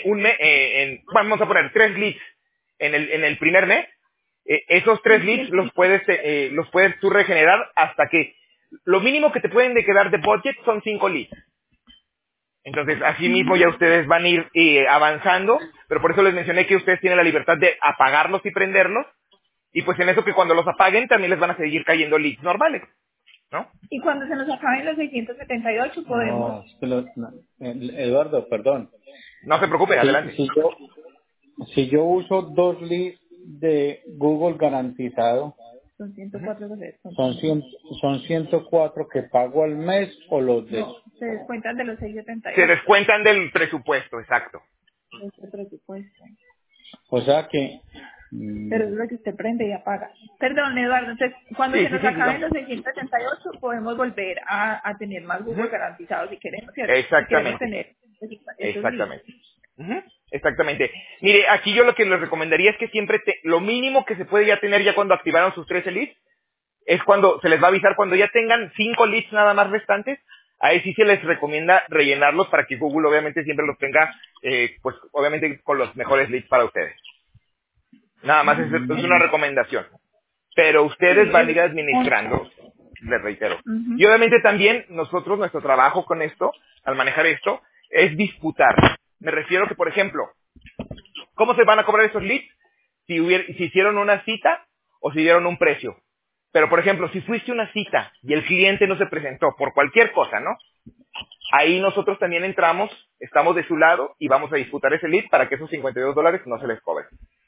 vamos a poner 3 leads en el primer mes, esos 3 Son leads 100. los puedes tú regenerar hasta que lo mínimo que te pueden de quedar de budget son 5 leads. Entonces, así mismo ya ustedes van a ir avanzando, pero por eso les mencioné que ustedes tienen la libertad de apagarlos y prenderlos, y pues en eso que cuando los apaguen también les van a seguir cayendo leads normales, ¿no? Y cuando se nos acaben los 678 podemos... No, Eduardo, perdón. No se preocupe, Si, adelante. si yo si yo uso 2 leads de Google garantizado, Son Ujú. 104 que se son descuentan. 100, son 104 que pago al mes o los de... No, se descuentan de los Se 678 descuentan del presupuesto, exacto. de este presupuesto. O sea que... Pero es lo que usted prende y apaga. Perdón, Eduardo, entonces cuando Sí, se sí, nos sí, acaben digamos. los 678 podemos volver a tener más Google Ujú. garantizados si queremos, ¿cierto? Si queremos Exactamente. tener esos leads. Exactamente. Ujú, exactamente. Mire, aquí yo lo que les recomendaría es que siempre lo mínimo que se puede ya tener ya cuando activaron sus 13 leads es cuando se les va a avisar cuando ya tengan 5 leads nada más restantes. Ahí sí se les recomienda rellenarlos para que Google obviamente siempre los tenga, pues obviamente con los mejores leads para ustedes. Nada más es una recomendación. Pero ustedes Sí, van a ir administrando, les reitero. ujú. Y obviamente también nosotros, nuestro trabajo con esto, al manejar esto, es disputar. Me refiero que, por ejemplo, ¿cómo se van a cobrar esos leads? Si hicieron una cita o si dieron un precio. Pero, por ejemplo, si fuiste a una cita y el cliente no se presentó por cualquier cosa, ¿no? Ahí nosotros también entramos, estamos de su lado y vamos a disputar ese lead para que esos $52 no se les cobren.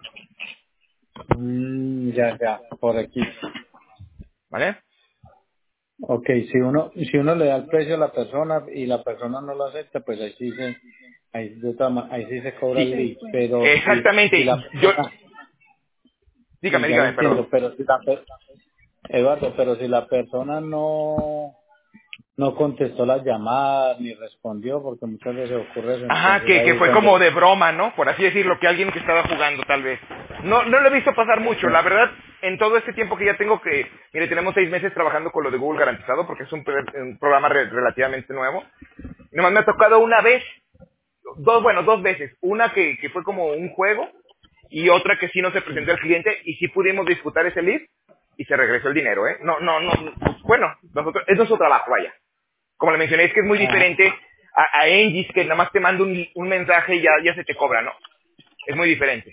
ya, por aquí. ¿Vale? Ok, si uno le da el precio a la persona y la persona no lo acepta, pues ahí sí se cobra Sí, el Se lead. descuenta. Pero si exactamente. la Yo, persona, sí, dígame, ya lo dígame, perdón. entiendo, pero Eduardo, pero si la persona no contestó las llamadas ni respondió, porque muchas veces ocurre eso, Ajá, entonces que ahí es fue donde... como de broma, ¿no? Por así decirlo, que alguien que estaba jugando tal vez. No lo he visto pasar mucho. La verdad, en todo este tiempo que ya tengo mire, tenemos 6 meses trabajando con lo de Google Garantizado porque es un programa relativamente nuevo. Nomás me ha tocado una vez, dos veces. Una que fue como un juego y otra que sí no se presentó el cliente y sí pudimos disputar ese lead y se regresó el dinero, ¿eh? No, bueno, es nuestro trabajo, vaya. Como le mencioné, es que es muy Ah, diferente a Engis, que nada más te manda un mensaje y ya se te cobra, ¿no? Es muy diferente,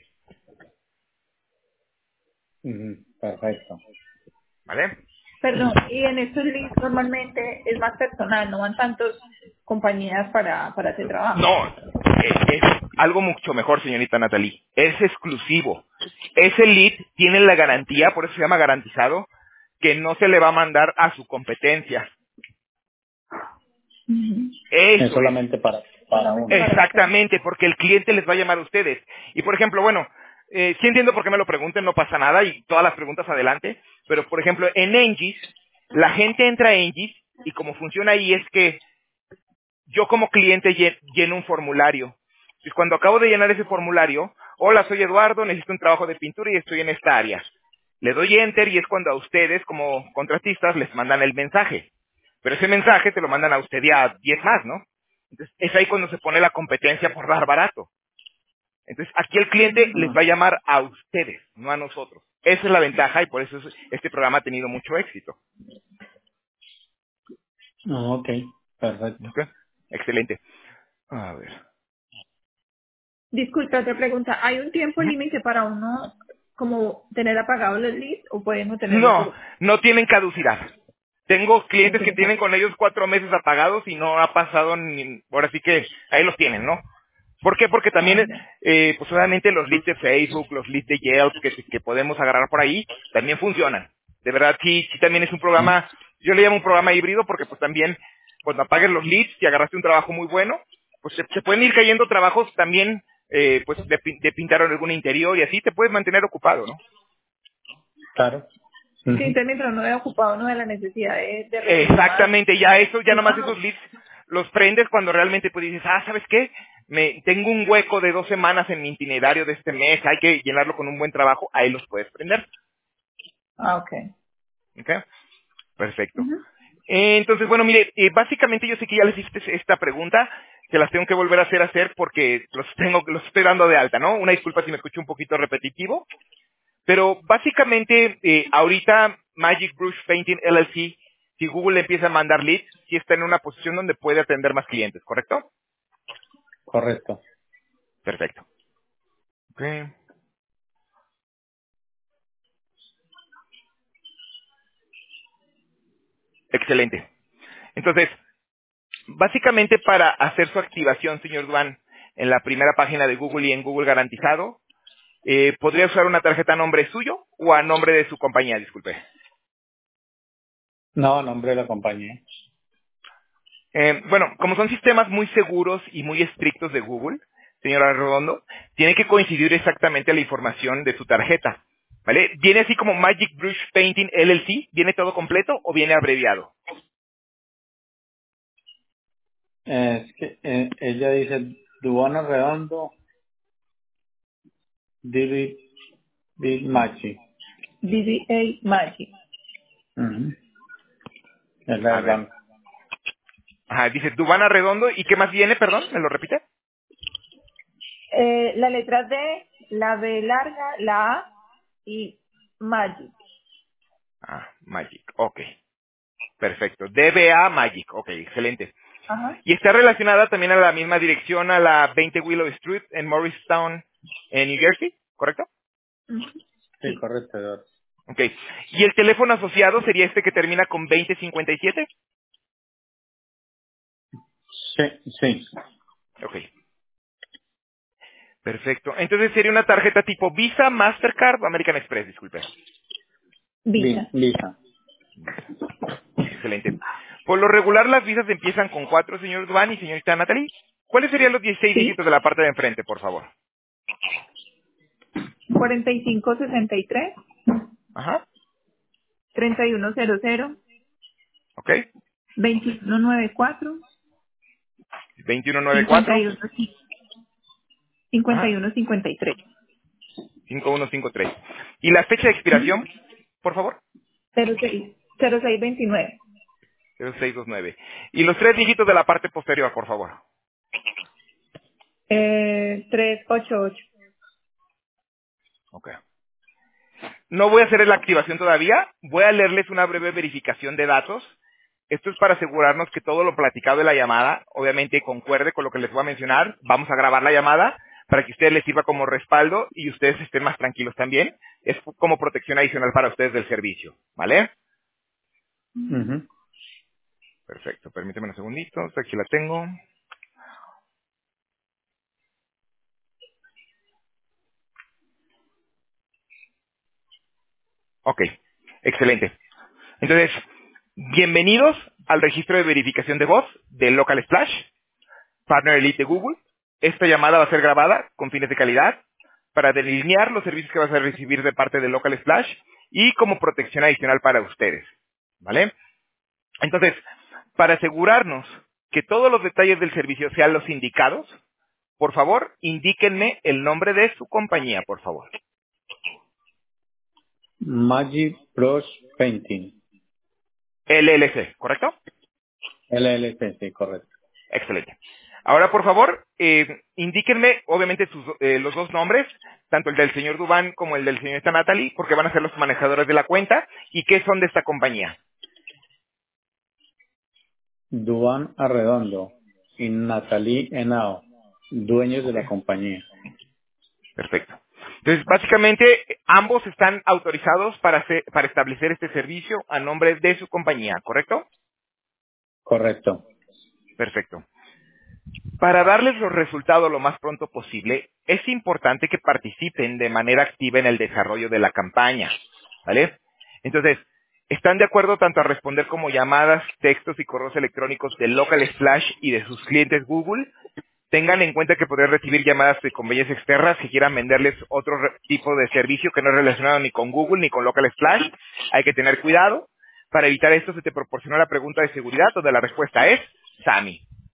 perfecto. ¿vale? Perdón, y en estos leads normalmente es más personal, no van tantos compañías para ese trabajo. No, es algo mucho mejor, señorita Natalie. Es exclusivo. Ese lead tiene la garantía, por eso se llama garantizado, que no se le va a mandar a su competencia. Ujú. Es Eso es. solamente para Solamente uno. para la cuenta. Exactamente, porque el cliente les va a llamar a ustedes. Y por ejemplo, bueno, sí entiendo por qué me lo pregunten, no pasa nada, y todas las preguntas adelante, pero por ejemplo, en Engis, la gente entra a Engis, y como funciona ahí es que yo como cliente lleno un formulario. Y cuando acabo de llenar ese formulario, hola, soy Eduardo, necesito un trabajo de pintura y estoy en esta área. Le doy enter y es cuando a ustedes como contratistas les mandan el mensaje. Pero ese mensaje te lo mandan a usted y a 10 más, ¿no? Entonces es ahí cuando se pone la competencia por dar barato. Entonces aquí el cliente les va a llamar a ustedes, no a nosotros. Esa es la ventaja y por eso este programa ha tenido mucho éxito. Ok, perfecto. ¿Ok? Excelente. A ver. Disculpa, otra pregunta. ¿Hay un tiempo Ujú. límite para uno como tener apagados los leads o pueden no tenerlo No, por... no tienen caducidad. Tengo No clientes que tienen tienen caducidad? con ellos 4 meses apagados y no ha pasado ni... Ahora sí que ahí los tienen, ¿no? ¿Por qué? Porque Ah, también, ya. pues obviamente los leads de Facebook, los leads de Yelp que podemos agarrar por ahí, también funcionan. De verdad, sí también es un programa, yo le llamo un programa híbrido porque pues también cuando apagues los leads y agarraste un trabajo muy bueno, pues se pueden ir cayendo trabajos también, pues de pintar algún interior y así te puedes mantener ocupado, ¿no? Claro. Sí, entonces mientras uno ve ocupado, no ve la necesidad de recibir más. Exactamente, ya eso, ya nomás Digamos, esos leads los prendes cuando realmente pues dices, ¿sabes qué? Tengo un hueco de 2 semanas en mi itinerario de este mes, hay que llenarlo con un buen trabajo, ahí los puedes prender. Ok. ¿Ok? Perfecto. Ujú. Entonces, bueno, mire, básicamente yo sé que ya les hice esta pregunta, que las tengo que volver a hacer porque los estoy dando de alta, ¿no? Una disculpa si me escucho un poquito repetitivo, pero básicamente ahorita Magic Brush Painting LLC, si Google le empieza a mandar leads, sí está en una posición donde puede atender más clientes, ¿correcto? Correcto. Perfecto. Ok. Excelente. Entonces, básicamente para hacer su activación, señor Duan, en la primera página de Google y en Google garantizado, ¿podría usar una tarjeta a nombre suyo o a nombre de su compañía? Disculpe. No, nombre de la compañía. Bueno, como son sistemas muy seguros y muy estrictos de Google, señora Redondo, tiene que coincidir exactamente la información de su tarjeta. ¿Vale? ¿Viene así como Magic Brush Painting LLC? ¿Viene todo completo o viene abreviado? Es que ella dice Duana Redondo, David Big Machi. DBA Magic. Ujú. Es la A del ver. banco. Ajá, dice Dubana Redondo. ¿Y qué más viene? Perdón, ¿me lo repite? La letra D, la B larga, la A y Magic. Magic. Ok. Perfecto. DBA Magic. Ok, excelente. Ajá. Y está relacionada también a la misma dirección, a la 20 Willow Street en Morristown, en New Jersey, ¿correcto? Ujú. Sí, Sí. correcto, Eduardo. Ok. ¿Y el teléfono asociado sería este que termina con 2057? Sí, sí. Ok. Perfecto. Entonces sería una tarjeta tipo Visa, Mastercard o American Express, disculpe. Visa. Lisa. Excelente. Por lo regular las visas empiezan con 4, señor Duan y señorita Natalie. ¿Cuáles serían los 16 Sí. dígitos de la parte de enfrente, por favor? 4563 Ajá. 3100 Ok. 2194 2194. 51 Ajá. 5153 5153. ¿Y la fecha de expiración, por favor? 0629 0629. Y los 3 dígitos de la parte posterior, por favor. 388. Ok. No voy a hacer la activación todavía. Voy a leerles una breve verificación de datos. Esto es para asegurarnos que todo lo platicado de la llamada, obviamente concuerde con lo que les voy a mencionar. Vamos a grabar la llamada para que a ustedes les sirva como respaldo y ustedes estén más tranquilos también. Es como protección adicional para ustedes del servicio. ¿Vale? Ujú. Perfecto. Permíteme un segundito. Aquí la tengo. Ok. Excelente. Entonces, bienvenidos al registro de verificación de voz de Local Splash, Partner Elite de Google. Esta llamada va a ser grabada con fines de calidad para delinear los servicios que vas a recibir de parte de Local Splash y como protección adicional para ustedes. ¿Vale? Entonces, para asegurarnos que todos los detalles del servicio sean los indicados, por favor, indíquenme el nombre de su compañía, por favor. Magic Brush Painting. LLC, ¿correcto? LLC, sí, correcto. Excelente. Ahora, por favor, indíquenme, obviamente, los dos nombres, tanto el del señor Dubán como el del señorita Natalie, porque van a ser los manejadores de la cuenta, y qué son de esta compañía. Duan Arredondo y Natalie Henao, dueños de Ok, la compañía. perfecto. Entonces, básicamente, ambos están autorizados para establecer este servicio a nombre de su compañía, ¿correcto? Correcto. Perfecto. Para darles los resultados lo más pronto posible, es importante que participen de manera activa en el desarrollo de la campaña, ¿vale? Entonces, ¿están de acuerdo tanto a responder como llamadas, textos y correos electrónicos de Local Splash y de sus clientes Google? Tengan en cuenta que podrán recibir llamadas de compañías externas que quieran venderles otro tipo de servicio que no es relacionado ni con Google ni con Local Splash. Hay que tener cuidado. Para evitar esto se te proporciona la pregunta de seguridad donde la respuesta es SAMI.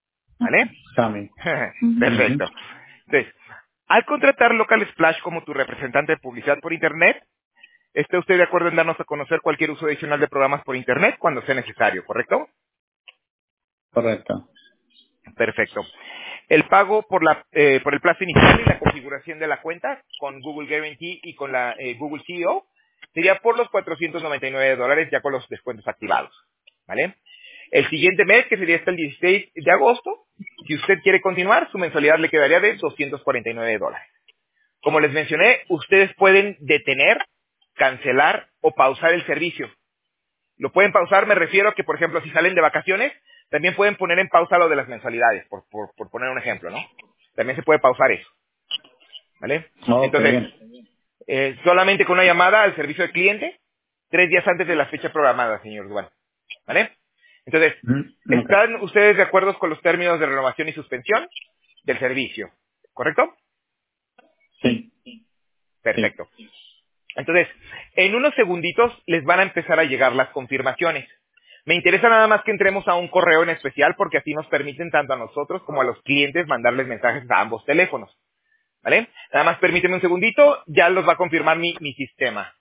¿Vale? Sammy. Perfecto. Entonces, al contratar Local Splash como tu representante de publicidad por Internet, ¿está usted de acuerdo en darnos a conocer cualquier uso adicional de programas por Internet cuando sea necesario, correcto? Correcto. Perfecto. El pago por el plazo inicial y la configuración de la cuenta con Google Guarantee y con la Google CEO sería por los $499 ya con los descuentos activados. ¿Vale? El siguiente mes, que sería hasta el 16 de agosto, si usted quiere continuar, su mensualidad le quedaría de $249. Como les mencioné, ustedes pueden detener, cancelar o pausar el servicio. Lo pueden pausar, me refiero a que, por ejemplo, si salen de vacaciones, también pueden poner en pausa lo de las mensualidades, por poner un ejemplo, ¿no? También se puede pausar eso, ¿vale? Oh, qué Entonces, bien. solamente con una llamada al servicio del cliente, 3 días antes de la fecha programada, señor Duval, ¿vale? Entonces, Ok. ¿están ustedes de acuerdo con los términos de renovación y suspensión del servicio? ¿Correcto? Sí. Sí. Perfecto. Entonces, en unos segunditos les van a empezar a llegar las confirmaciones. Me interesa nada más que entremos a un correo en especial porque así nos permiten tanto a nosotros como a los clientes mandarles mensajes a ambos teléfonos. ¿Vale? Nada más permíteme un segundito, ya los va a confirmar mi sistema.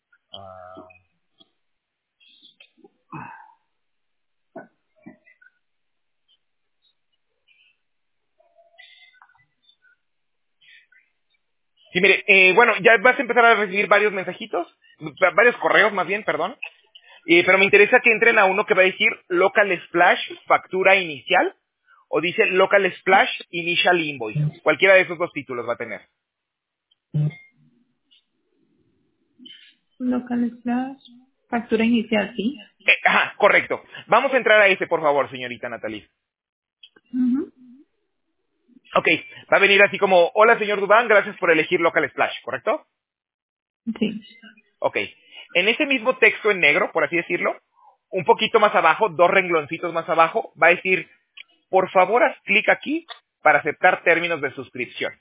Sí, mire, bueno, ya vas a empezar a recibir varios mensajitos, varios correos más bien, perdón. Pero me interesa que entren a uno que va a decir Local Splash Factura Inicial o dice Local Splash Initial Invoice. Cualquiera de esos dos títulos va a tener. Local Splash, factura inicial, sí. Ajá, correcto. Vamos a entrar a ese, por favor, señorita Natalie. Ujú. Ok, va a venir así como, hola señor Dubán, gracias por elegir Local Splash, ¿correcto? Sí. Ok. En ese mismo texto en negro, por así decirlo, un poquito más abajo, dos rengloncitos más abajo, va a decir, por favor haz clic aquí para aceptar términos de suscripción.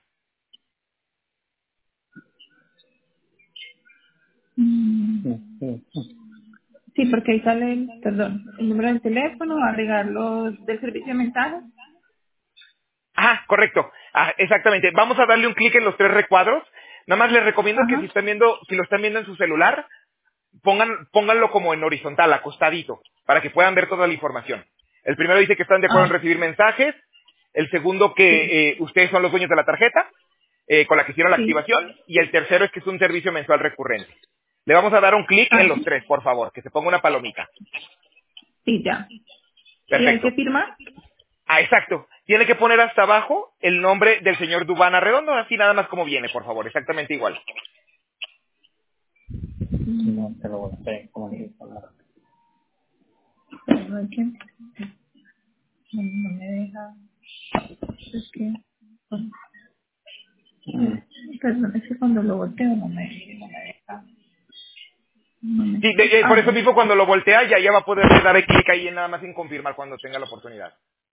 Sí, porque ahí sale, el número del teléfono, agregar los del servicio de mensajes. Ah, correcto. Ah, exactamente. Vamos a darle un clic en los tres recuadros. Nada más les recomiendo que Ajá. si lo están viendo en su celular, pónganlo como en horizontal, acostadito, para que puedan ver toda la información. El primero dice que están de acuerdo en Ah, recibir mensajes. El segundo sí, que ustedes son los dueños de la tarjeta, con la que hicieron la sí. activación. Y el tercero es que es un servicio mensual recurrente. Le vamos a dar un clic en Ah, los tres, por favor, que se ponga una palomita. sí, ya. ¿Y hay que Perfecto. firmar? Ah, exacto. Tiene que poner hasta abajo el nombre del señor Dubán Arredondo, así nada más como viene, por favor, exactamente igual. No te lo voy a hacer como dice. No, es que no me deja. Es que, perdón, es que cuando lo volteo no me deja. No me, Sí, por eso no. mismo cuando lo voltea ya va a poder darle clic ahí en nada más en confirmar cuando tenga la oportunidad.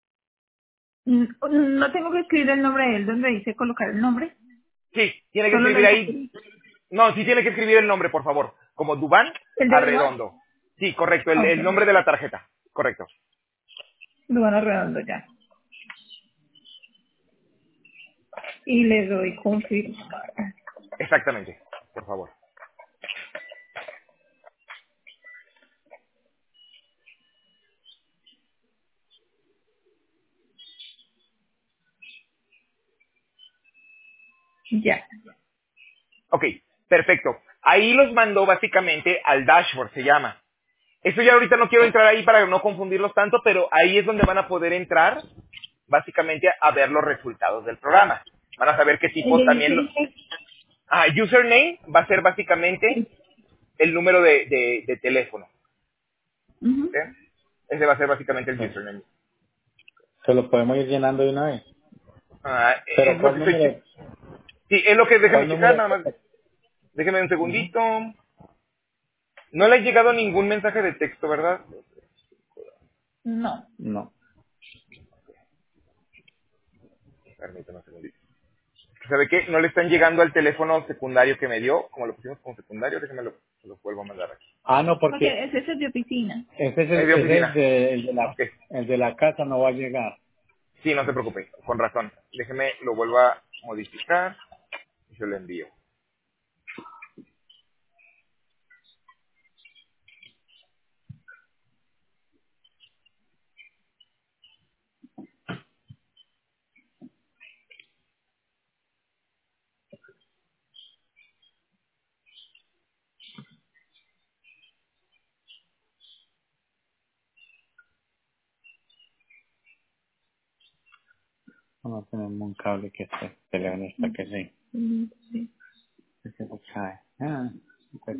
No tengo que escribir el nombre de él donde dice colocar el nombre. Sí, tiene que Solo lo escribir dice ahí. No, sí tiene que escribir el nombre, por favor. Como Dubán el de Dubán. Arredondo. Sí, correcto, el Ok. nombre de la tarjeta. Correcto. Dubán Redondo ya. Y le doy confirmar. Exactamente, por favor. Ya. Ok, perfecto. Ahí los mandó básicamente al dashboard, se llama. Eso ya ahorita no quiero entrar ahí para no confundirlos tanto, pero ahí es donde van a poder entrar básicamente a ver los resultados del programa. Van a saber qué El tipo de también... username. Username va a ser básicamente Sí. el número de teléfono. Ujú. ¿Ok? Ese va a ser básicamente el Pues, username. se lo podemos ir llenando de una vez. Es Pero lo que estoy... Sí, es lo que... ¿cuál Déjame checar, número? nada más. Déjeme un Ujú. segundito. No le ha llegado ningún mensaje de texto, ¿verdad? No. No. Permítame un segundito. ¿Sabe qué? No le están llegando al teléfono secundario que me dio. Como lo pusimos como secundario, déjeme se lo vuelvo a mandar aquí. Ah, no, Porque porque ese es de oficina. ese es Es de el oficina. de, Ok. el de la casa no va a llegar. Sí, no se preocupe, con razón. Déjeme, lo vuelvo a modificar y se lo envío. Vamos a tener un cable que se le conecta que sí. Sí. Ese lo cae. Ah, pues.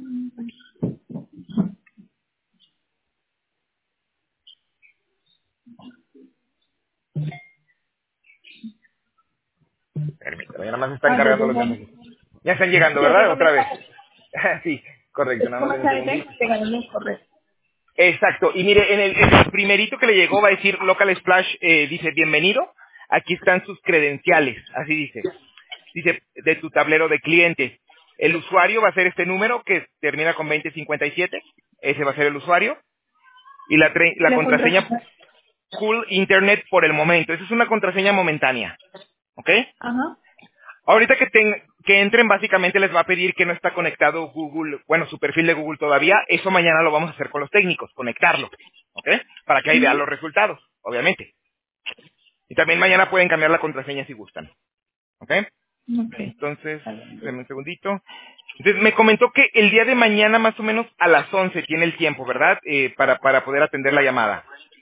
Permítame, ya nada más están cargando los mensajes. Ya están llegando, Ya ¿verdad? llegó Otra vez. mensaje. Sí, correcto, Es nada más como de un mensaje que segundito. llegaron los correos. Exacto, y mire, en el primerito que le llegó va a decir Local Splash, dice bienvenido, aquí están sus credenciales, así dice. Dice, de tu tablero de clientes. El usuario va a ser este número que termina con 2057, ese va a ser el usuario, y la La contraseña contraseña. Cool Internet por el momento. Esa es una contraseña momentánea, ¿ok? Ajá. Ahorita que entren, básicamente les va a pedir que no está conectado Google, bueno, su perfil de Google todavía. Eso mañana lo vamos a hacer con los técnicos, conectarlo, ¿ok? Para que ahí vean los resultados, obviamente. Y también mañana pueden cambiar la contraseña si gustan, ¿ok? Ok. Entonces, denme un segundito. Entonces, me comentó que el día de mañana, más o menos a las 11 tiene el tiempo, ¿verdad? Para poder atender la llamada.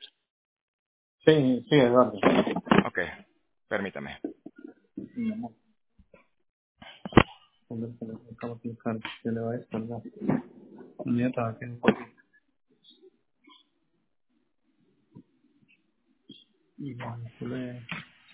Sí, Eduardo. Ok, permítame. ¿Dónde se lo acabo de clicar? Se le va a descargar. Mira, estaba aquí un poquito. Y manipulé.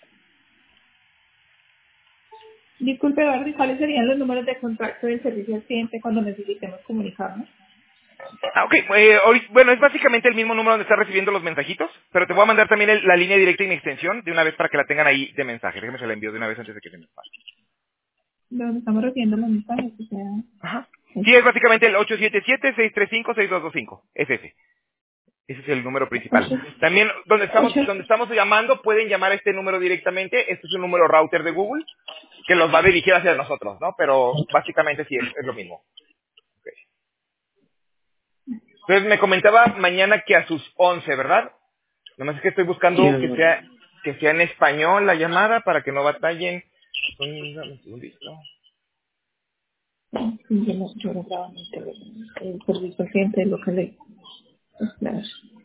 Disculpe, Eduardo, ¿cuáles serían los números de contacto del servicio al cliente cuando necesitemos comunicarnos? Ah, ok. Bueno, es básicamente el mismo número donde está recibiendo los mensajitos, pero te voy a mandar también la línea directa y mi extensión de una vez para que la tengan ahí de mensaje. Déjame se la envío de una vez antes de que se me pase. De donde estamos recibiendo los mensajes, o sea... Ajá. Sí, es- es básicamente el 877-635-6225. Es ese. Ese es el número principal. ocho- También, ocho- donde estamos llamando, pueden llamar a este número directamente. Este es un número router de Google que los va a dirigir hacia nosotros, ¿no? Pero básicamente sí, es lo mismo. Ok. Entonces me comentaba mañana que a sus 11, ¿verdad? Nomás es que estoy Sí, buscando Eduardo. que sea en español la llamada para que no batallen. Dame un segundito. yo no grabo en el teléfono. El servicio al cliente es lo que le... Claro.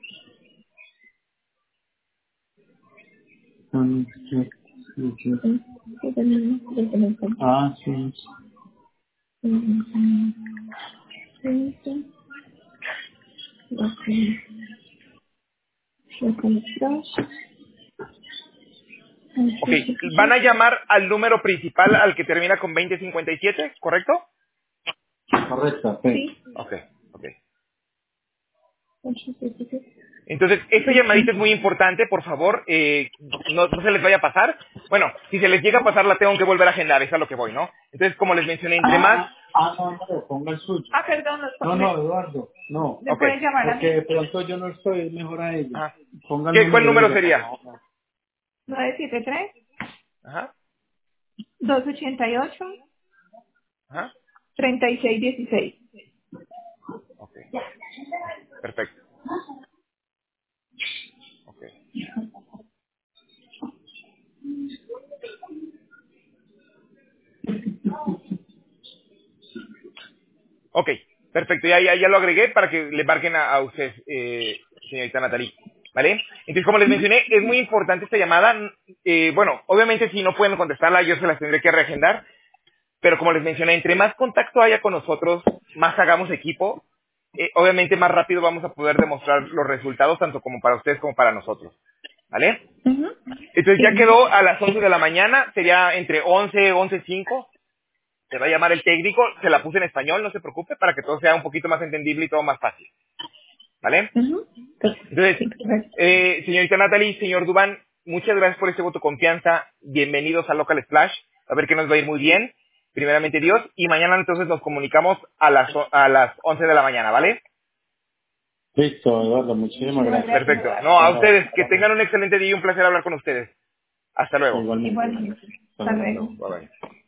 Sí, sí. Sí, es el mismo, el que me encanta. Ah, sí. Sí, sí. Local Flash. Ok, van a llamar al número principal al que termina con 2057, ¿correcto? Correcto, sí. Sí. Ok, ok. 877. Entonces, esta llamadita es muy importante, por favor, no se les vaya a pasar. Bueno, si se les llega a pasar la tengo que volver a agendar, es a lo que voy, ¿no? Entonces, como les mencioné, entre más... No, ponga el suyo. Perdón, No, Eduardo, no. me Ok, pueden llamar a Porque mí. de pronto yo no estoy mejor a ella. ajá. Ponga el ¿Cuál número de número ella, por sería? favor. 973 288 Ajá. 3616. Ok, perfecto. Ok. Ok, perfecto. Ya lo agregué para que le marquen a usted, señorita Natalie. ¿Vale? Entonces, como les mencioné, es muy importante esta llamada. Bueno, obviamente si no pueden contestarla, yo se las tendré que reagendar. Pero como les mencioné, entre más contacto haya con nosotros, más hagamos equipo, obviamente más rápido vamos a poder demostrar los resultados, tanto como para ustedes como para nosotros. ¿Vale? Ujú. Entonces ya Sí. quedó a las 11 de la mañana, sería entre 11, 11:05. Se va a llamar el técnico, se la puse en español, no se preocupe, para que todo sea un poquito más entendible y todo más fácil. ¿Vale? Ujú. Entonces, Sí, perfecto. señorita Natalie, señor Dubán, muchas gracias por este voto de confianza. Bienvenidos a Local Splash. A ver que nos va a ir muy bien. Primeramente Dios. Y mañana entonces nos comunicamos a las 11 de la mañana, ¿vale? Listo, Eduardo, muchísimas Muchísimas gracias. gracias, Perfecto. Eduardo. No, a Bueno, ustedes. Que tengan un excelente día y un placer hablar con ustedes. Hasta luego. Igualmente. Hasta luego. Bye bye.